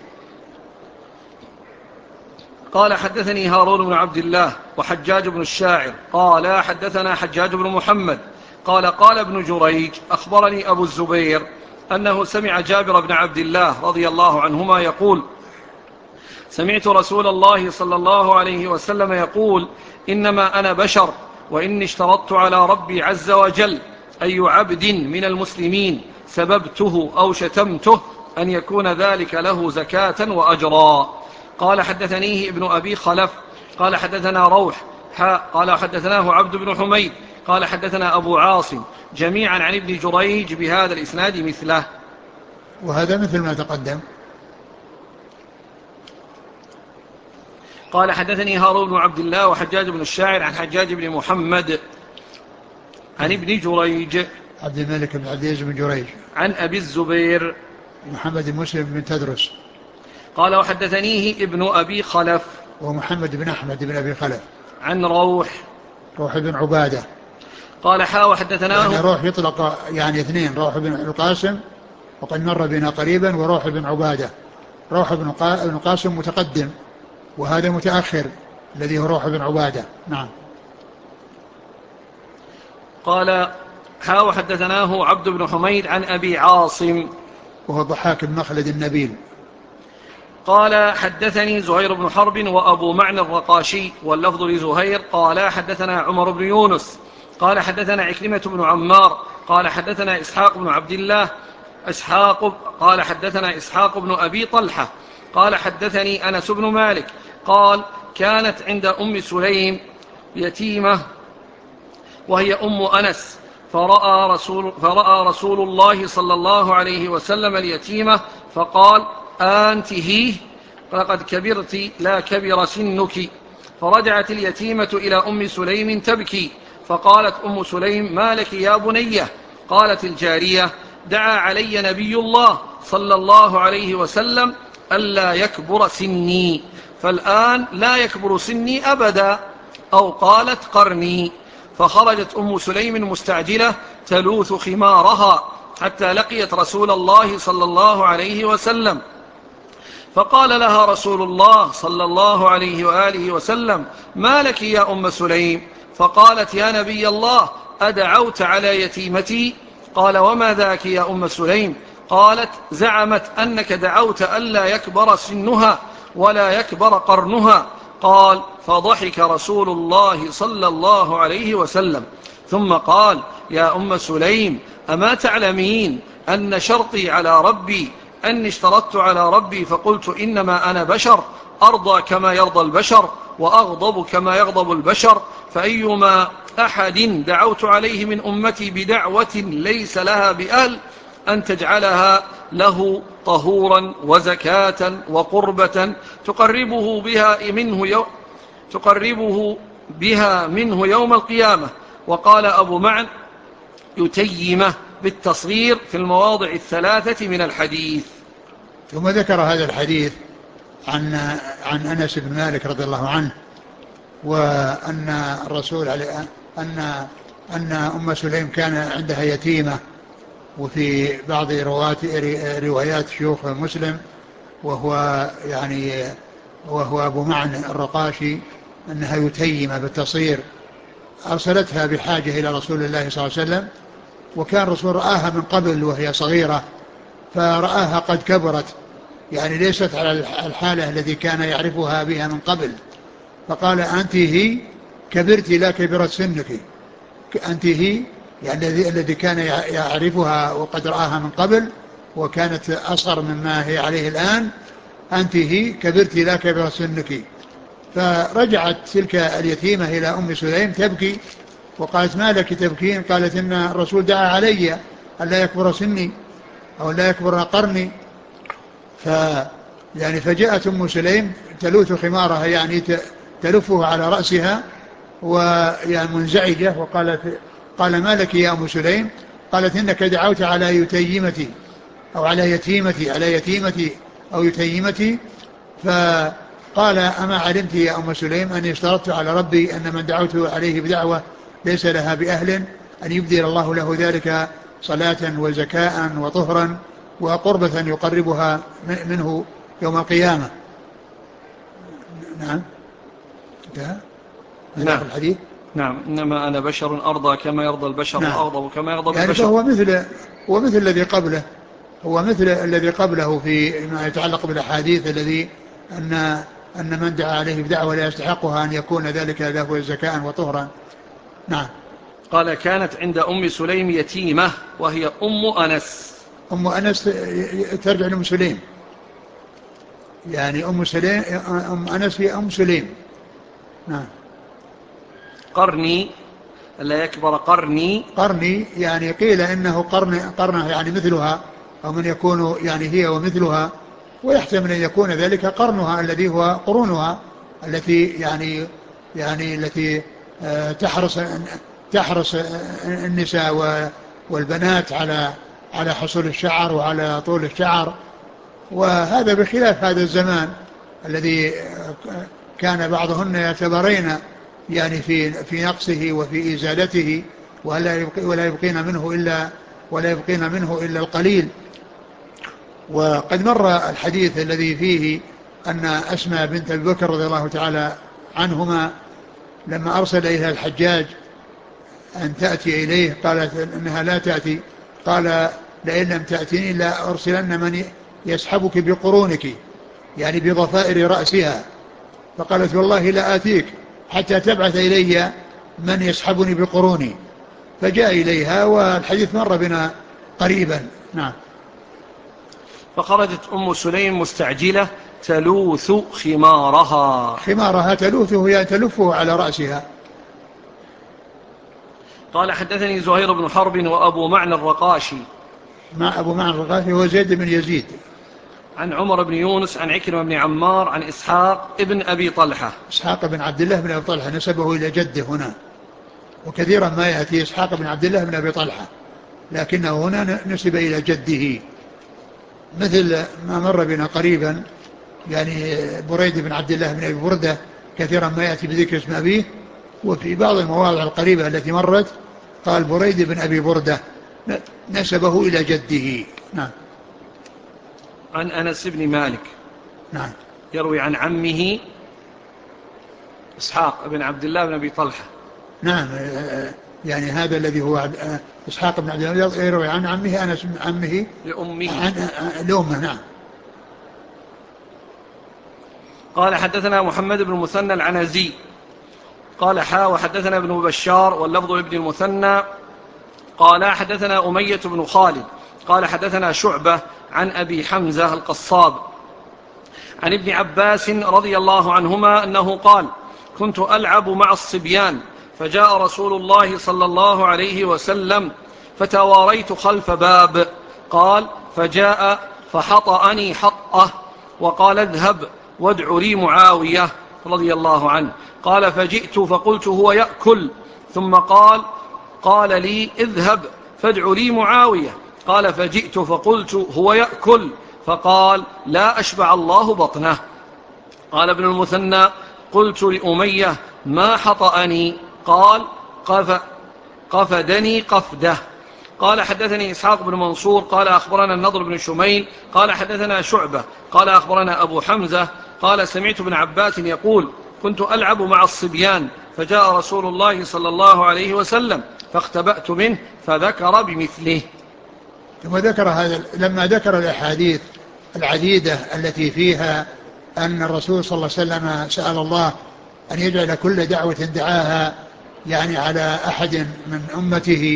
قال حدثني هارون بن عبد الله وحجاج بن الشاعر قال حدثنا حجاج بن محمد قال قال ابن جريج أخبرني أبو الزبير أنه سمع جابر بن عبد الله رضي الله عنهما يقول سمعت رسول الله صلى الله عليه وسلم يقول إنما أنا بشر وإني اشترطت على ربي عز وجل أي عبد من المسلمين سببته أو شتمته أن يكون ذلك له زكاة وأجرا. قال حدثنيه ابن أبي خلف قال حدثنا روح قال حدثناه عبد بن حميد قال حدثنا أبو عاصم جميعا عن ابن جريج بهذا الإسناد مثله. وهذا مثل ما تقدم. قال حدثني هارون بن عبد الله وحجاج بن الشاعر عن حجاج بن محمد عن ابن جريج عبد الملك بن عبد العزيز بن جريج عن أبي الزبير محمد بن مسلم بن تدرس قال وحدثنيه ابن أبي خلف ومحمد بن أحمد بن أبي خلف عن روح روح بن عبادة. قال حا وحدثناه يعني روح يطلق يعني اثنين، روح بن القاسم وقد مر بنا قريبا، وروح بن عبادة. روح بن القاسم متقدم وهذا متأخر الذي هو روح بن عبادة. نعم. قال حا وحدثناه عبد بن حميد عن أبي عاصم وهو ضحاك بن مخلد النبيل. قال حدثني زهير بن حرب وأبو معنى الرقاشي واللفظ لزهير قال حدثنا عمر بن يونس قال حدثنا عكرمة بن عمار قال حدثنا إسحاق بن عبد الله إسحاق قال حدثنا إسحاق بن أبي طلحة قال حدثني أنس بن مالك قال كانت عند أم سليم يتيمة وهي أم أنس فرأى رسول, فرأى رسول الله صلى الله عليه وسلم اليتيمة فقال أنت هي لقد كبرت لا كبر سنك. فرجعت اليتيمة إلى أم سليم تبكي فقالت أم سليم ما لك يا بنية؟ قالت الجارية دعا علي نبي الله صلى الله عليه وسلم ألا يكبر سني فالآن لا يكبر سني أبدا أو قالت قرني. فخرجت أم سليم مستعجلة تلوث خمارها حتى لقيت رسول الله صلى الله عليه وسلم فقال لها رسول الله صلى الله عليه وآله وسلم ما لك يا أم سليم؟ فقالت يا نبي الله أدعوت على يتيمتي؟ قال وما ذاك يا أم سليم؟ قالت زعمت أنك دعوت ألا يكبر سنها ولا يكبر قرنها. قال فضحك رسول الله صلى الله عليه وسلم ثم قال يا أم سليم أما تعلمين أن شرطي على ربي أني اشترطت على ربي فقلت إنما أنا بشر أرضى كما يرضى البشر وأغضب كما يغضب البشر فأيما أحد دعوت عليه من أمتي بدعوة ليس لها بأهل أن تجعلها له طهورا وزكاة وقربة تقربه بها منه يوم تقربه بها منه يوم القيامة. وقال أبو معن يتيمه بالتصغير في المواضع الثلاثة من الحديث. ثم ذكر هذا الحديث عن عن أنس بن مالك رضي الله عنه وأن الرسول عليه أن أن أم سليم كان عندها يتيمة، وفي بعض روايات شيوخ مسلم وهو يعني وهو أبو معن الرقاشي أنها يتيمة بالتصغير، أرسلتها بحاجة إلى رسول الله صلى الله عليه وسلم، وكان الرسول رآها من قبل وهي صغيرة فرآها قد كبرت، يعني ليست على الحالة التي كان يعرفها بها من قبل، فقال أنت هي كبرت لا كبرت سنك، أنت هي يعني الذي كان يعرفها وقد رآها من قبل وكانت أصغر مما هي عليه الآن، أنت هي كبرت لا كبرت سنك. فرجعت تلك اليتيمة إلى أم سليم تبكي وقالت ما لك تبكين؟ قالت إن الرسول دعا علي ألا يكبر سني أو لا يكبر قرني. ف يعني فجاءت أم سليم تلوث خمارها يعني تلفه على رأسها ويعني منزعجة، وقالت قال ما لك يا أم سليم؟ قالت إنك دعوت على يتيمتي أو على يتيمتي على يتيمتي أو يتيمتي. فقال أما علمت يا أم سليم أني اشترطت على ربي أن من دعوت عليه بدعوة ليس لها بأهل أن يبدل الله له ذلك صلاة وزكاء وطهرا وقربة يقربها منه يوم القيامة. نعم نعم الحديث. نعم إنما أنا بشر أرضى كما يرضى البشر نعم. وأغضب كما يغضب يعني البشر. فهو مثل ومثل الذي قبله هو مثل الذي قبله في ما يتعلق بالأحاديث الذي أن أن من دعا عليه بدعوة لا يستحقها أن يكون ذلك له زكاء وطهرا. نعم. قال كانت عند أم سليم يتيمة وهي أم أنس. أم أنس ترجع لأم سليم، يعني أم سليم أم أنس هي أم سليم. نعم. قرني لا يكبر قرني قرني يعني قيل إنه قرن قرنه يعني مثلها أو من يكون يعني هي ومثلها، ويحتمل أن يكون ذلك قرنها الذي هو قرونها التي يعني يعني التي تحرص تحرص النساء والبنات على على حصول الشعر وعلى طول الشعر. وهذا بخلاف هذا الزمان الذي كان بعضهن يعتبرين يعني في في نقصه وفي إزالته، ولا يبقي ولا يبقين منه إلا ولا يبقين منه إلا القليل. وقد مر الحديث الذي فيه أن أسماء بنت أبي بكر رضي الله تعالى عنهما لما أرسل إليها الحجاج أن تأتي إليه قالت إنها لا تأتي، قال لئن لم تأتيني لا أرسلن من يسحبك بقرونك، يعني بضفائر رأسها. فقالت والله لا آتيك حتى تبعث إلي من يسحبني بقروني، فجاء إليها والحديث مر بنا قريبا. نعم. فخرجت أم سليم مستعجلة تلوث خمارها خمارها تلوثه يعني تلفه على رأسها. قال حدثني زهير بن حرب وأبو معنى الرقاشي. مع أبو معنى الرقاشي هو زيد بن يزيد. عن عمر بن يونس عن عكرمة بن عمار عن إسحاق ابن أبي طلحة. إسحاق بن عبد الله بن أبي طلحة نسبه إلى جده هنا، وكثيرا ما يأتي إسحاق بن عبد الله بن أبي طلحة لكنه هنا نسب إلى جده، مثل ما مر بنا قريبا يعني بريد بن عبد الله بن أبي بردة كثيرا ما يأتي بذكر اسم أبيه، وفي بعض المواضع القريبة التي مرت قال بريد بن أبي بردة نسبه إلى جده. نعم. عن أنس بن مالك. نعم. يروي عن عمه إسحاق بن عبد الله بن أبي طلحة. نعم، يعني هذا الذي هو إسحاق بن عبد الله يروي عن عمه أنس بن عمه لأمه عن لأمه. نعم. قال حدثنا محمد بن المثنى العنزي قال حا وحدثنا ابن بشار واللفظ لابن المثنى قال حدثنا أمية بن خالد قال حدثنا شعبة عن أبي حمزة القصاب عن ابن عباس رضي الله عنهما أنه قال كنت ألعب مع الصبيان فجاء رسول الله صلى الله عليه وسلم فتواريت خلف باب، قال فجاء فحطأني حطة وقال اذهب وادع لي معاوية رضي الله عنه، قال فجئت فقلت هو يأكل، ثم قال قال لي اذهب فادع لي معاوية، قال فجئت فقلت هو يأكل، فقال لا أشبع الله بطنه. قال ابن المثنى قلت لأمية ما حطأني؟ قال قف قفدني قفده. قال حدثني إسحاق بن منصور قال أخبرنا النضر بن شميل قال حدثنا شعبة قال أخبرنا أبو حمزة قال سمعت ابن عباس يقول كنت ألعب مع الصبيان فجاء رسول الله صلى الله عليه وسلم فاختبأت منه فذكر بمثله. ثم ذكر هذا لما ذكر الأحاديث العديدة التي فيها أن الرسول صلى الله عليه وسلم سأل الله أن يجعل كل دعوة دعاها يعني على أحد من أمته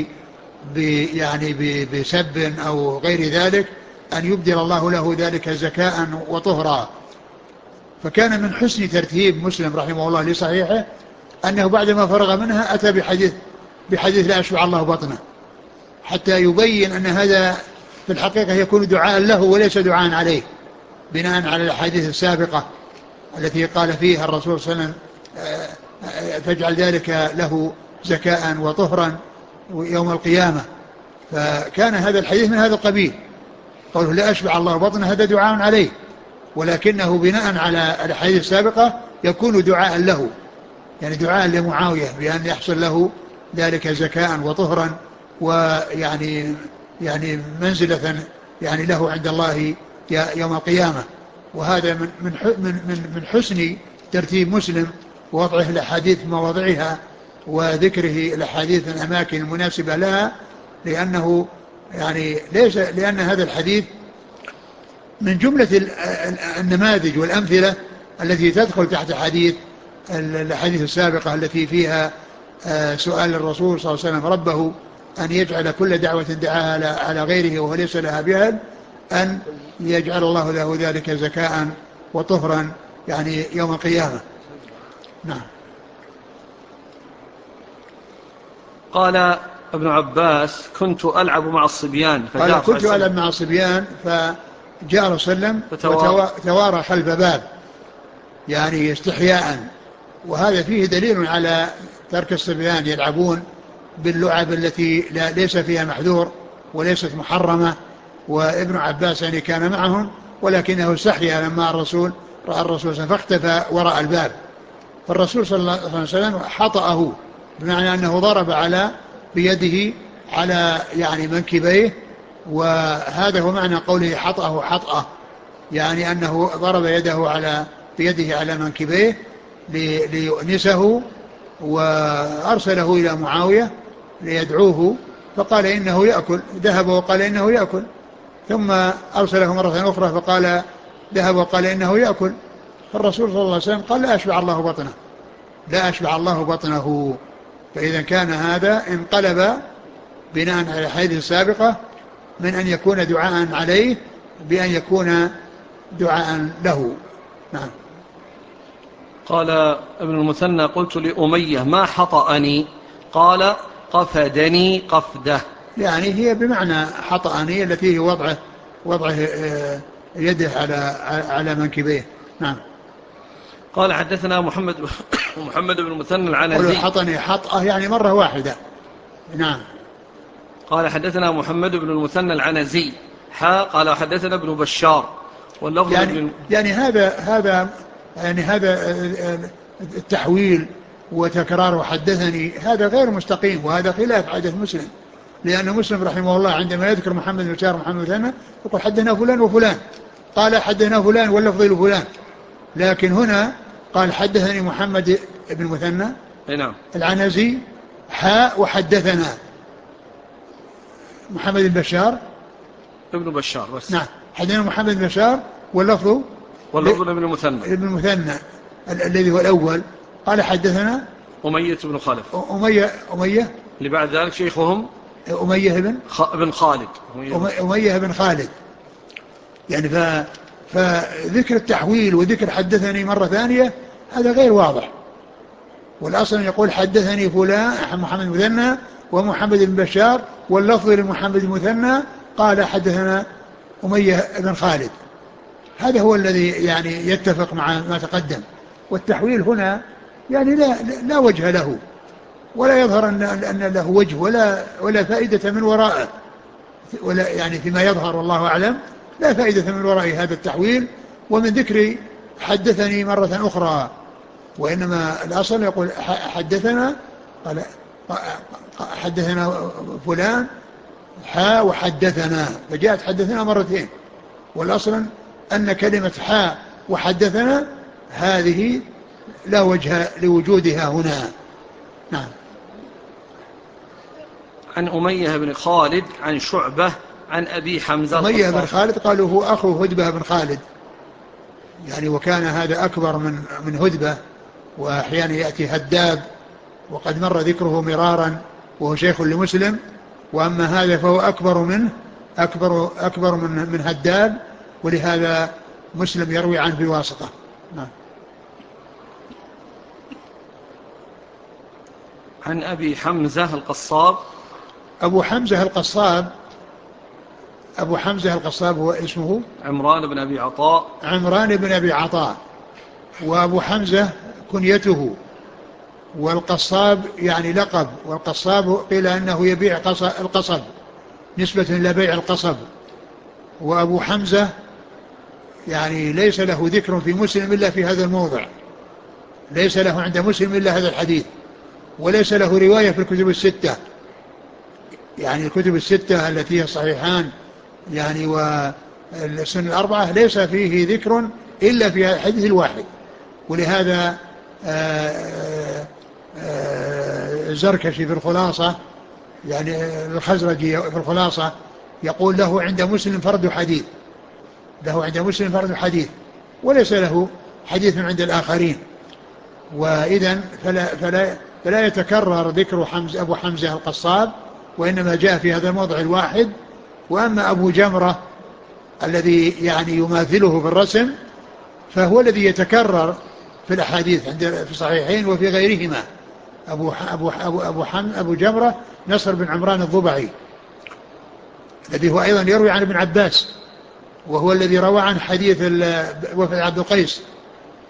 يعني بسب أو غير ذلك أن يبدل الله له ذلك زكاء وطهرا. فكان من حسن ترتيب مسلم رحمه الله لصحيحه أنه بعدما فرغ منها أتى بحديث بحديث لا أشبع الله بطنه، حتى يبين أن هذا في الحقيقة يكون دعاء له وليس دعاء عليه، بناء على الحديث السابقة التي قال فيها الرسول صلى الله عليه وسلم فاجعل ذلك له زكاء وطهرا يوم القيامة. فكان هذا الحديث من هذا القبيل، قوله لا أشبع الله بطنه هذا دعاء عليه، ولكنه بناء على الحديث السابقة يكون دعاء له، يعني دعاء لمعاوية بأن يحصل له ذلك زكاء وطهرا ويعني يعني منزلة يعني له عند الله يوم القيامة. وهذا من من من من حسن ترتيب مسلم ووضعه الأحاديث مواضعها وذكره الأحاديث الأماكن المناسبة لها، لأنه يعني ليس لأن هذا الحديث من جملة النماذج والأمثلة التي تدخل تحت حديث الحديث السابقة التي فيها سؤال الرسول صلى الله عليه وسلم ربه أن يجعل كل دعوة دعاها على غيره وهو ليس لها بأهل أن يجعل الله له ذلك زكاء وطهرا يعني يوم القيامة. نعم. قال ابن عباس كنت ألعب مع الصبيان قال كنت ألعب مع الصبيان فجاء رسول الله وتوارى خلف باب، يعني استحياء. وهذا فيه دليل على ترك الصبيان يلعبون باللعب التي لا ليس فيها محذور وليست محرمة. وابن عباس يعني كان معهم ولكنه استحيا لما الرسول رأى الرسول فاختفى وراء الباب، فالرسول صلى الله عليه وسلم حطأه، بمعنى أنه ضرب على بيده على يعني منكبيه، وهذا هو معنى قوله حطأه حطأه، يعني أنه ضرب يده على بيده على منكبيه ليؤنسه، وأرسله إلى معاوية ليدعوه، فقال إنه يأكل، ذهب وقال إنه يأكل، ثم أرسله مرة أخرى فقال ذهب وقال إنه يأكل، فالرسول صلى الله عليه وسلم قال لا أشبع الله بطنه، لا أشبع الله بطنه. فإذا كان هذا انقلب بناء على الحديث السابقة من أن يكون دعاء عليه بأن يكون دعاء له. نعم. قال ابن المثنى قلت لأمية ما حطأني؟ قال قفدني قفده، يعني هي بمعنى حطأني التي هي وضعه وضعه يده على على منكبيه. نعم. قال حدثنا محمد محمد بن المثنى العنزي. قولوا حطني حطأة يعني مرة واحدة. نعم. قال حدثنا محمد بن المثنى العنزي حا قال حدثنا ابن بشار واللفظ يعني ابن يعني هذا هذا يعني هذا التحويل وتكرار حدثني هذا غير مستقيم، وهذا خلاف عادة مسلم، لأن مسلم رحمه الله عندما يذكر محمد بن بشار محمد بن مثنى يقول حدثنا فلان وفلان، قال حدثنا فلان واللفظ لفلان، لكن هنا قال حدثني محمد بن مثنى نعم العنزي حاء وحدثنا محمد بن بشار ابن بشار بس. نعم حدثنا محمد بن بشار واللفظ واللفظ ابن المثنى ابن المثنى الذي هو الأول. قال حدثنا أمية بن خالف أمية أمية اللي بعد ذلك شيخهم أمية بن خ... بن خالد أمية, أمية بن خالد. يعني ف... فذكر التحويل وذكر حدثني مرة ثانية هذا غير واضح، والأصل يقول حدثني فلان محمد المثنى ومحمد بن بشار واللفظ لمحمد المثنى قال حدثنا أمية بن خالد، هذا هو الذي يعني يتفق مع ما تقدم. والتحويل هنا يعني لا, لا وجه له، ولا يظهر أن, أن له وجه ولا, ولا فائدة من وراءه، ولا يعني فيما يظهر والله أعلم لا فائدة من وراء هذا التحويل ومن ذكر حدثني مرة أخرى، وإنما الأصل يقول حدثنا قال حدثنا فلان حا وحدثنا، فجاءت حدثنا مرتين، والأصل أن كلمة حا وحدثنا هذه لا وجه لوجودها هنا. نعم. عن أمية بن خالد عن شعبة عن أبي حمزة. أمية بن خالد قالوا هو أخو هدبة بن خالد، يعني وكان هذا أكبر من من هدبة، وأحيانا يأتي هداب وقد مر ذكره مرارا وهو شيخ لمسلم، وأما هذا فهو أكبر منه أكبر, أكبر من, من هداب، ولهذا مسلم يروي عنه بواسطة. نعم. عن أبي حمزة القصاب. أبو حمزة القصاب أبو حمزة القصاب هو اسمه عمران بن أبي عطاء. عمران بن أبي عطاء. وأبو حمزة كنيته، والقصاب يعني لقب، والقصاب قيل أنه يبيع القصب نسبة إلى بيع القصب. وأبو حمزة يعني ليس له ذكر في مسلم إلا في هذا الموضع، ليس له عند مسلم إلا هذا الحديث، وليس له رواية في الكتب الستة، يعني الكتب الستة التي هي الصحيحان يعني والسنن الأربعة ليس فيه ذكر إلا في الحديث الواحد. ولهذا الزركشي في الخلاصة يعني الخزرجي في الخلاصة يقول له عند مسلم فرد حديث، له عند مسلم فرد حديث وليس له حديث عند الآخرين. وإذن فلا, فلا, فلا يتكرر ذكر حمز أبو حمزة القصاب، وإنما جاء في هذا الموضع الواحد. وأما أبو جمرة الذي يعني يماثله في الرسم فهو الذي يتكرر في الأحاديث عند في الصحيحين وفي غيرهما. أبو, أبو, أبو, أبو, حم أبو جمرة نصر بن عمران الضبعي الذي هو أيضا يروي عن ابن عباس، وهو الذي روى عن حديث وفد عبد القيس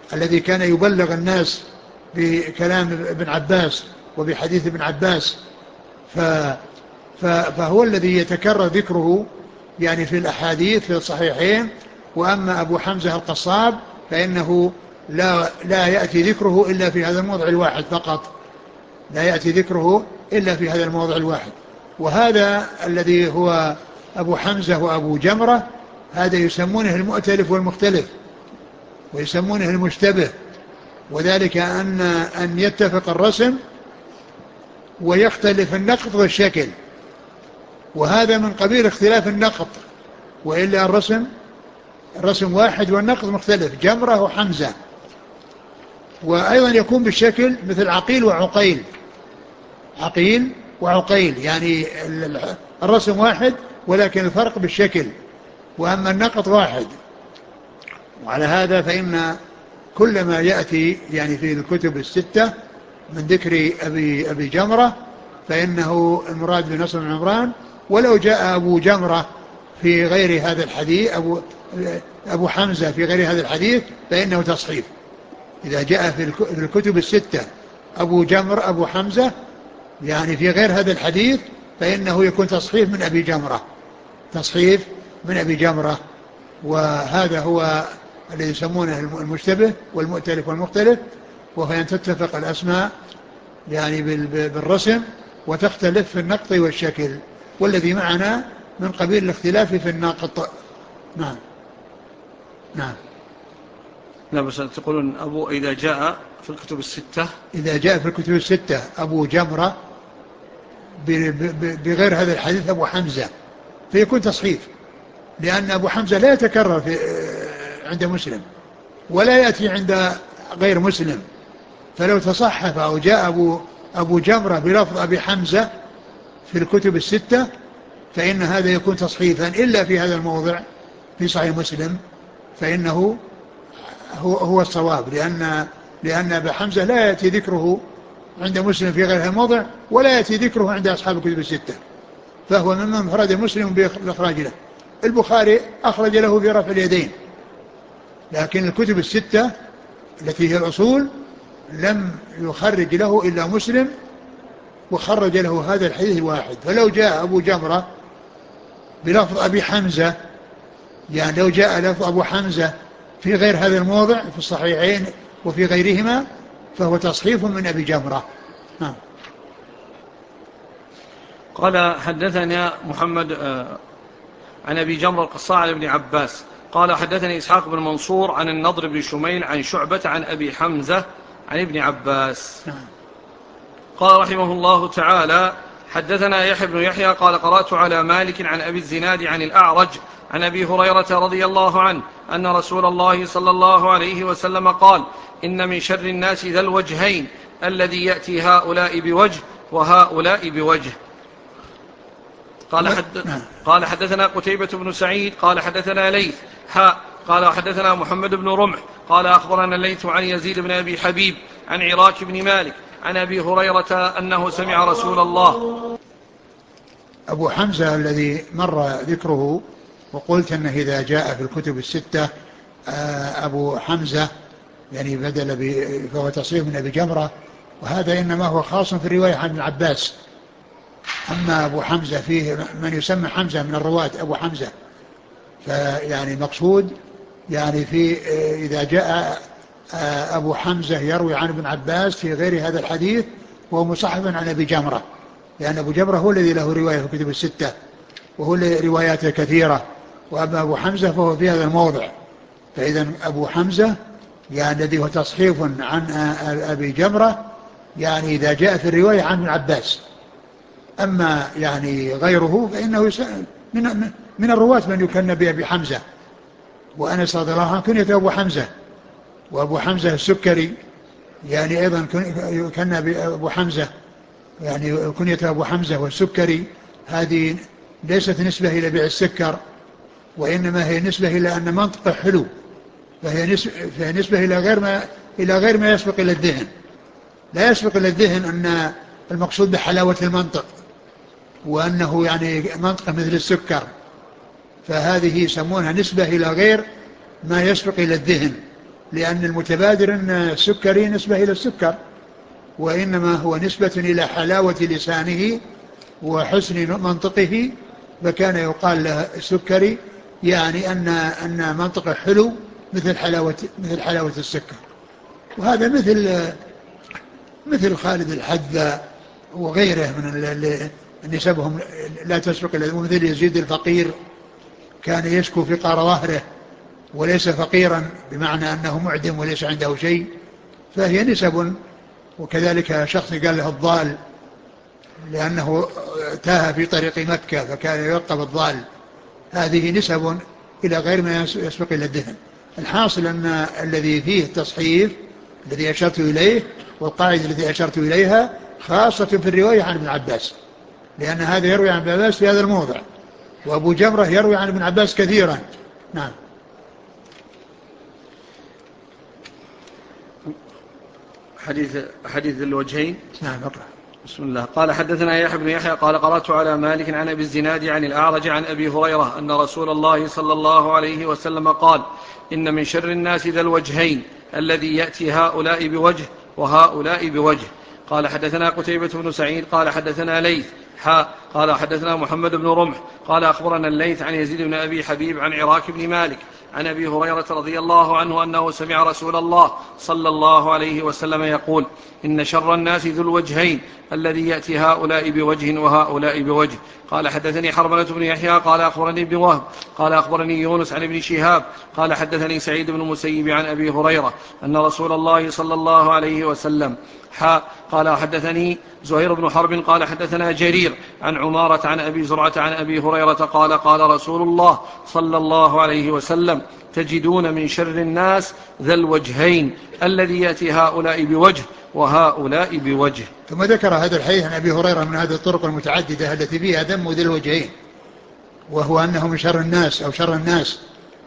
الذي كان يبلغ الناس بكلام ابن عباس وبحديث ابن عباس، ف فهو الذي يتكرر ذكره يعني في الأحاديث في الصحيحين. وأما أبو حمزة القصاب فإنه لا, لا يأتي ذكره إلا في هذا الموضع الواحد فقط، لا يأتي ذكره إلا في هذا الموضع الواحد. وهذا الذي هو أبو حمزة وأبو جمرة هذا يسمونه المؤتلف والمختلف، ويسمونه المشتبه، وذلك أن, أن يتفق الرسم ويختلف النقط والشكل، وهذا من قبيل اختلاف النقط، وإلا الرسم الرسم واحد والنقط مختلف، جمرة وحمزة. وأيضا يكون بالشكل مثل عقيل وعقيل، عقيل وعقيل يعني الرسم واحد ولكن الفرق بالشكل، وأما النقط واحد. وعلى هذا فإن كل ما يأتي يعني في الكتب الستة من ذكر أبي, أبي جمرة فإنه المراد بنصر بن عمران، ولو جاء أبو جمرة في غير هذا الحديث أبو, أبو حمزة في غير هذا الحديث فإنه تصحيف. إذا جاء في الكتب الستة أبو جمر أبو حمزة يعني في غير هذا الحديث فإنه يكون تصحيف من أبي جمرة، تصحيف من أبي جمرة. وهذا هو الذي يسمونه المشتبه والمؤتلف والمختلف، وهو أن تتفق الأسماء يعني بالرسم وتختلف في النقط والشكل، والذي معنا من قبيل الاختلاف في النقط. نعم نعم. لا بس تقولون أبو إذا جاء في الكتب الستة إذا جاء في الكتب الستة أبو جمرة بغير هذا الحديث أبو حمزة فيكون تصحيف، لأن أبو حمزة لا يتكرر في عند مسلم ولا يأتي عند غير مسلم، فلو تصحف أو جاء أبو, أبو جمرة بلفظ أبي حمزة في الكتب الستة فإن هذا يكون تصحيفا إلا في هذا الموضع في صحيح مسلم، فإنه هو, هو الصواب، لأن, لأن أبي حمزة لا يأتي ذكره عند مسلم في غير هذا الموضع ولا يأتي ذكره عند أصحاب الكتب الستة، فهو ممن انفرد مسلم بالإخراج له. البخاري أخرج له في رفع اليدين، لكن الكتب الستة التي هي الأصول لم يخرج له إلا مسلم وخرج له هذا الحديث الواحد. فلو جاء أبو جمرة بلفظ أبي حمزة يعني لو جاء لفظ أبو حمزة في غير هذا الموضع في الصحيحين وفي غيرهما فهو تصحيف من أبي جمرة. نعم. قال حدثنا محمد عن أبي جمرة القصاع عن ابن عباس قال حدثني إسحاق بن منصور عن النضر بن شميل عن شعبة عن أبي حمزة عن ابن عباس. نعم. قال رحمه الله تعالى حدثنا يحيى بن يحيى قال قرأت على مالك عن أبي الزناد عن الأعرج عن أبي هريرة رضي الله عنه أن رسول الله صلى الله عليه وسلم قال إن من شر الناس ذا الوجهين الذي يأتي هؤلاء بوجه وهؤلاء بوجه. قال, حد قال حدثنا قتيبة بن سعيد قال حدثنا ليث حاء قال حدثنا محمد بن رمح قال أخبرنا الليث عن يزيد بن أبي حبيب عن عراك بن مالك عن أبي هريرة أنه سمع رسول الله. أبو حمزة الذي مر ذكره وقلت أنه إذا جاء في الكتب الستة أبو حمزة يعني بدل فهو تصريف من أبي جمرة، وهذا إنما هو خاص في الرواية عن ابن عباس. أما أبو حمزة فيه من يسمى حمزة من الرواة أبو حمزة، فيعني مقصود يعني في إذا جاء أبو حمزة يروي عن ابن عباس في غير هذا الحديث وهو مصحف عن أبي جمرة، لأن أبو جمرة هو الذي له رواية في الكتب الستة وهو رواياته كثيرة، وأما أبو حمزة فهو في هذا الموضع. فإذا أبو حمزة يعني الذي هو تصحيف عن أبي جمرة يعني إذا جاء في الرواية عن ابن عباس. أما يعني غيره فإنه من, من الرواة من يكن بأبي حمزة، وأنس رضي الله عنه كنية أبو حمزة، وأبو حمزة السكري يعني أيضا يكن بأبو حمزة يعني كنية أبو حمزة والسكري، هذه ليست نسبة إلى بيع السكر، وإنما هي نسبة إلى أن منطقه حلو، فهي نسبة إلى غير ما إلى غير ما يسبق إلى الذهن. لا يسبق إلى الذهن أن المقصود بحلاوة المنطق وأنه يعني منطقة مثل السكر، فهذه يسمونها نسبة إلى غير ما يسبق إلى الذهن، لأن المتبادر أن السكري نسبة إلى السكر، وإنما هو نسبة إلى حلاوة لسانه وحسن منطقه، فكان يقال له السكري، يعني أن أن منطقه حلو مثل حلاوة مثل حلاوة السكر. وهذا مثل مثل خالد الحذا وغيره من اللي نسبهم لا تسبق إلى، مثل يزيد الفقير كان يشكو في قار ظهره وليس فقيرا بمعنى أنه معدم وليس عنده شيء، فهي نسب. وكذلك شخص قال له الضال لأنه تاه في طريق مكة فكان يلقب الضال، هذه نسب إلى غير ما يسبق إلى الدهن. الحاصل أن الذي فيه التصحيف الذي أشرت إليه والقاعدة التي أشرت إليها خاصة في الرواية عن ابن عباس، لأن هذا يروي عن ابن عباس في هذا الموضع، وأبو جمرة يروي عن ابن عباس كثيرا. نعم. حديث حديث الوجهين. نعم اقرأ. بسم الله. قال حدثنا يحيى بن يحيى قال قرأت على مالك عن أبي الزناد عن الأعرج عن أبي هريرة أن رسول الله صلى الله عليه وسلم قال: إن من شر الناس ذا الوجهين الذي يأتي هؤلاء بوجه وهؤلاء بوجه. قال حدثنا قتيبة بن سعيد قال حدثنا ليث حاء قال حدثنا محمد بن رمح قال أخبرنا الليث عن يزيد بن أبي حبيب عن عراك بن مالك عن أبي هريرة رضي الله عنه أنه سمع رسول الله صلى الله عليه وسلم يقول: إن شر الناس ذو الوجهين الذي يأتي هؤلاء بوجه وهؤلاء بوجه. قال حدثني حرملة بن يحيى قال أخبرني ابن وهب قال أخبرني يونس عن ابن شهاب قال حدثني سعيد بن المسيب عن أبي هريرة أن رسول الله صلى الله عليه وسلم حاء قال حدثني زهير بن حرب قال حدثنا جرير عن عمارة عن أبي زرعة عن أبي هريرة قال قال رسول الله صلى الله عليه وسلم: تجدون من شر الناس ذا الوجهين الذي يأتي هؤلاء بوجه وهؤلاء بوجه. ثم ذكر هذا الحديث عن أبي هريرة من هذه الطرق المتعددة التي فيها ذم ذي الوجهين، وهو أنه من شر الناس أو شر الناس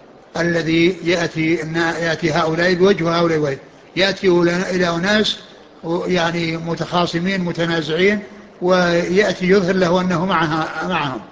الذي يأتي, يأتي هؤلاء بوجه وهؤلاء بوجه. يأتي إلى أناس يعني متخاصمين متنازعين ويأتي يظهر له أنه معها معهم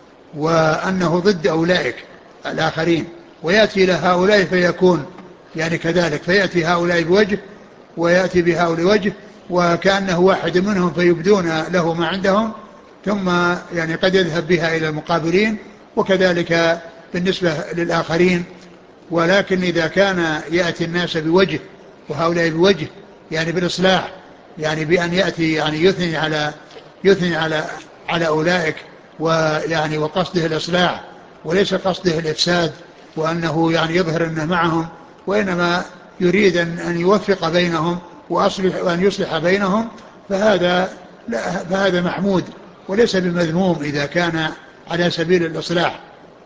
وأنه ضد أولئك الآخرين، ويأتي إلى هؤلاء فيكون يعني كذلك، فيأتي هؤلاء بوجه ويأتي بهؤلاء وجه وكأنه واحد منهم فيبدون له ما عندهم ثم يعني قد يذهب بها إلى المقابلين، وكذلك بالنسبة للآخرين. ولكن إذا كان يأتي الناس بوجه وهؤلاء بوجه يعني بالإصلاح، يعني بأن يأتي يعني يثني على يثني على على أولئك ويعني وقصده الإصلاح وليس قصده الإفساد وأنه يعني يظهر أنه معهم، وإنما يريد أن يوفق بينهم وأصلح وأن يصلح بينهم، فهذا لا فهذا محمود وليس بمذموم إذا كان على سبيل الإصلاح.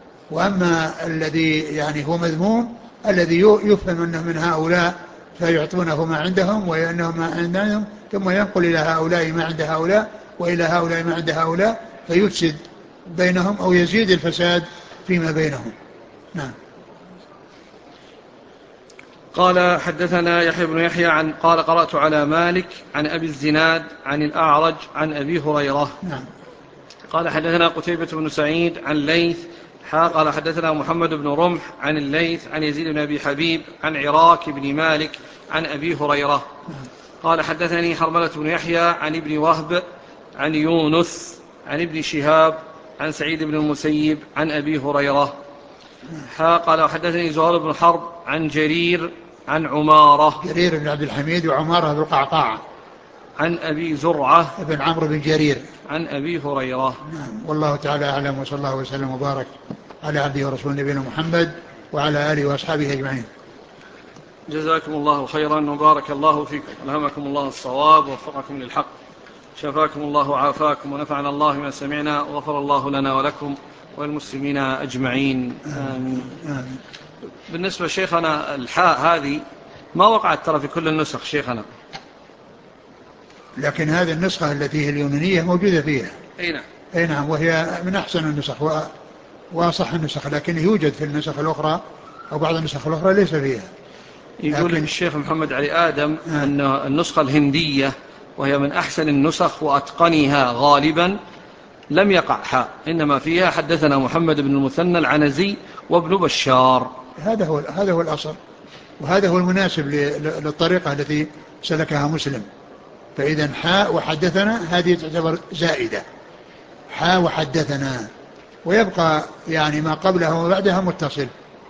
وأما الذي يعني هو مذموم الذي يفهم أنه من هؤلاء فيعطونه ما عندهم وأنه ما عندهم ثم ينقل إلى هؤلاء ما عند هؤلاء وإلى هؤلاء ما عند هؤلاء فيفسد بينهم أو يزيد الفساد فيما بينهم. نعم. قال حدثنا يحيى بن يحيى عن قال قرأت على مالك عن أبي الزناد عن الأعرج عن أبي هريرة. نعم. قال حدثنا قتيبة بن سعيد عن ليث حا قال حدثنا محمد بن رمح عن الليث عن يزيد بن أبي حبيب عن عراك بن مالك عن أبي هريرة. قال حدثني حرملة بن يحيى عن ابن وهب عن يونس عن ابن شهاب عن سعيد بن المسيب عن أبي هريرة. حا قال حدثني زهير بن حرب عن جرير عن عمارة جرير بن عبد الحميد وعمارة بن القعقاع عن أبي زرعة ابن عمرو بن جرير عن أبي هريرة. نعم. والله تعالى أعلم، وصلى الله وسلم وبارك على عبده ورسوله نبينا محمد وعلى آله وأصحابه أجمعين. جزاكم الله خيرا وبارك الله فيكم، ألهمكم الله الصواب ووفقكم للحق، شفاكم الله وعافاكم ونفعنا الله ما سمعنا وغفر الله لنا ولكم والمسلمين أجمعين. آمين. آمين. بالنسبة شيخنا الحاء هذه ما وقعت ترى في كل النسخ شيخنا، لكن هذه النسخة التي هي اليونانية موجودة فيها. أي نعم. أي نعم، وهي من أحسن النسخ وأصح النسخ، لكن يوجد في النسخ الأخرى أو بعض النسخ الأخرى ليس فيها. يقول لكن الشيخ محمد علي آدم آه. أن النسخة الهندية وهي من أحسن النسخ وأتقنها غالبا لم يقع حاء، إنما فيها حدثنا محمد بن المثنى العنزي وابن بشار. هذا هو هذا هو الأصل. وهذا هو المناسب للطريقة التي سلكها مسلم. فإذا حاء وحدثنا هذه تعتبر زائدة، حاء وحدثنا، ويبقى يعني ما قبلها وما بعدها متصل.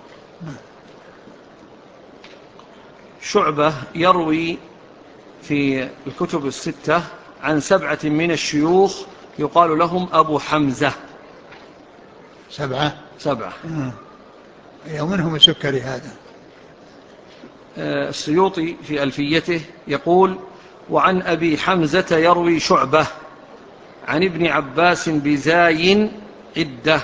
شعبة يروي في الكتب الستة عن سبعة من الشيوخ يقال لهم أبو حمزة. سبعة سبعة ومنهم السكري هذا. السيوطي في ألفيته يقول: وعن أبي حمزة يروي شعبة عن ابن عباس بزاي عدة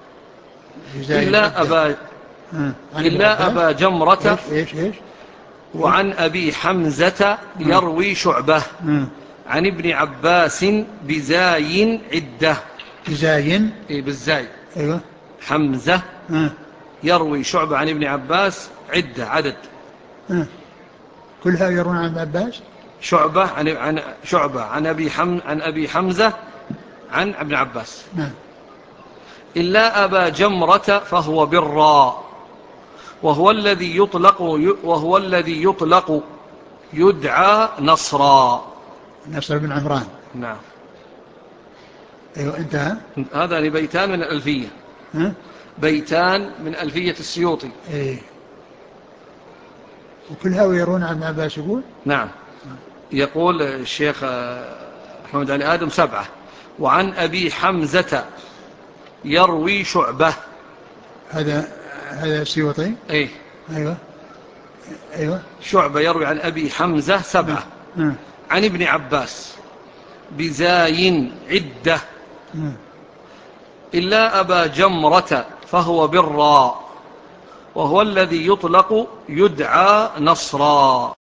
إلا أبا, إلا أبا جمرة. إيش إيش إيش وعن أبي حمزة يروي شعبة عن ابن عباس بزاي عدة. بزاي إيه بالزاي. أيوة. حمزة آه. يروي شعبة عن ابن عباس عدة عدد. آه. كلها يروون عن ابن عباس. شعبة عن عن شعبة عن أبي حم عن أبي حمزة عن ابن عباس. نعم. إلا أبا جمرة فهو بالراء، وهو الذي يطلق وهو الذي يطلق يدعى نصرا. نصر بن عمران. نعم. أيوة انتهى. هذا بيتان من الألفية. ها؟ بيتان من ألفية السيوطي. إيه. وكلها يرون عن ابن عباس يقول. نعم. يقول الشيخ محمد علي آدم سبعة. وعن أبي حمزة يروي شعبة. هذا هذا السيوطي. ايه. ايوه ايوه. شعبة يروي عن أبي حمزة سبعة. نعم. عن ابن عباس بزاي عدة نعم. إلا أبا جمرة فهو بالراء، وهو الذي يطلق يدعى نصرا.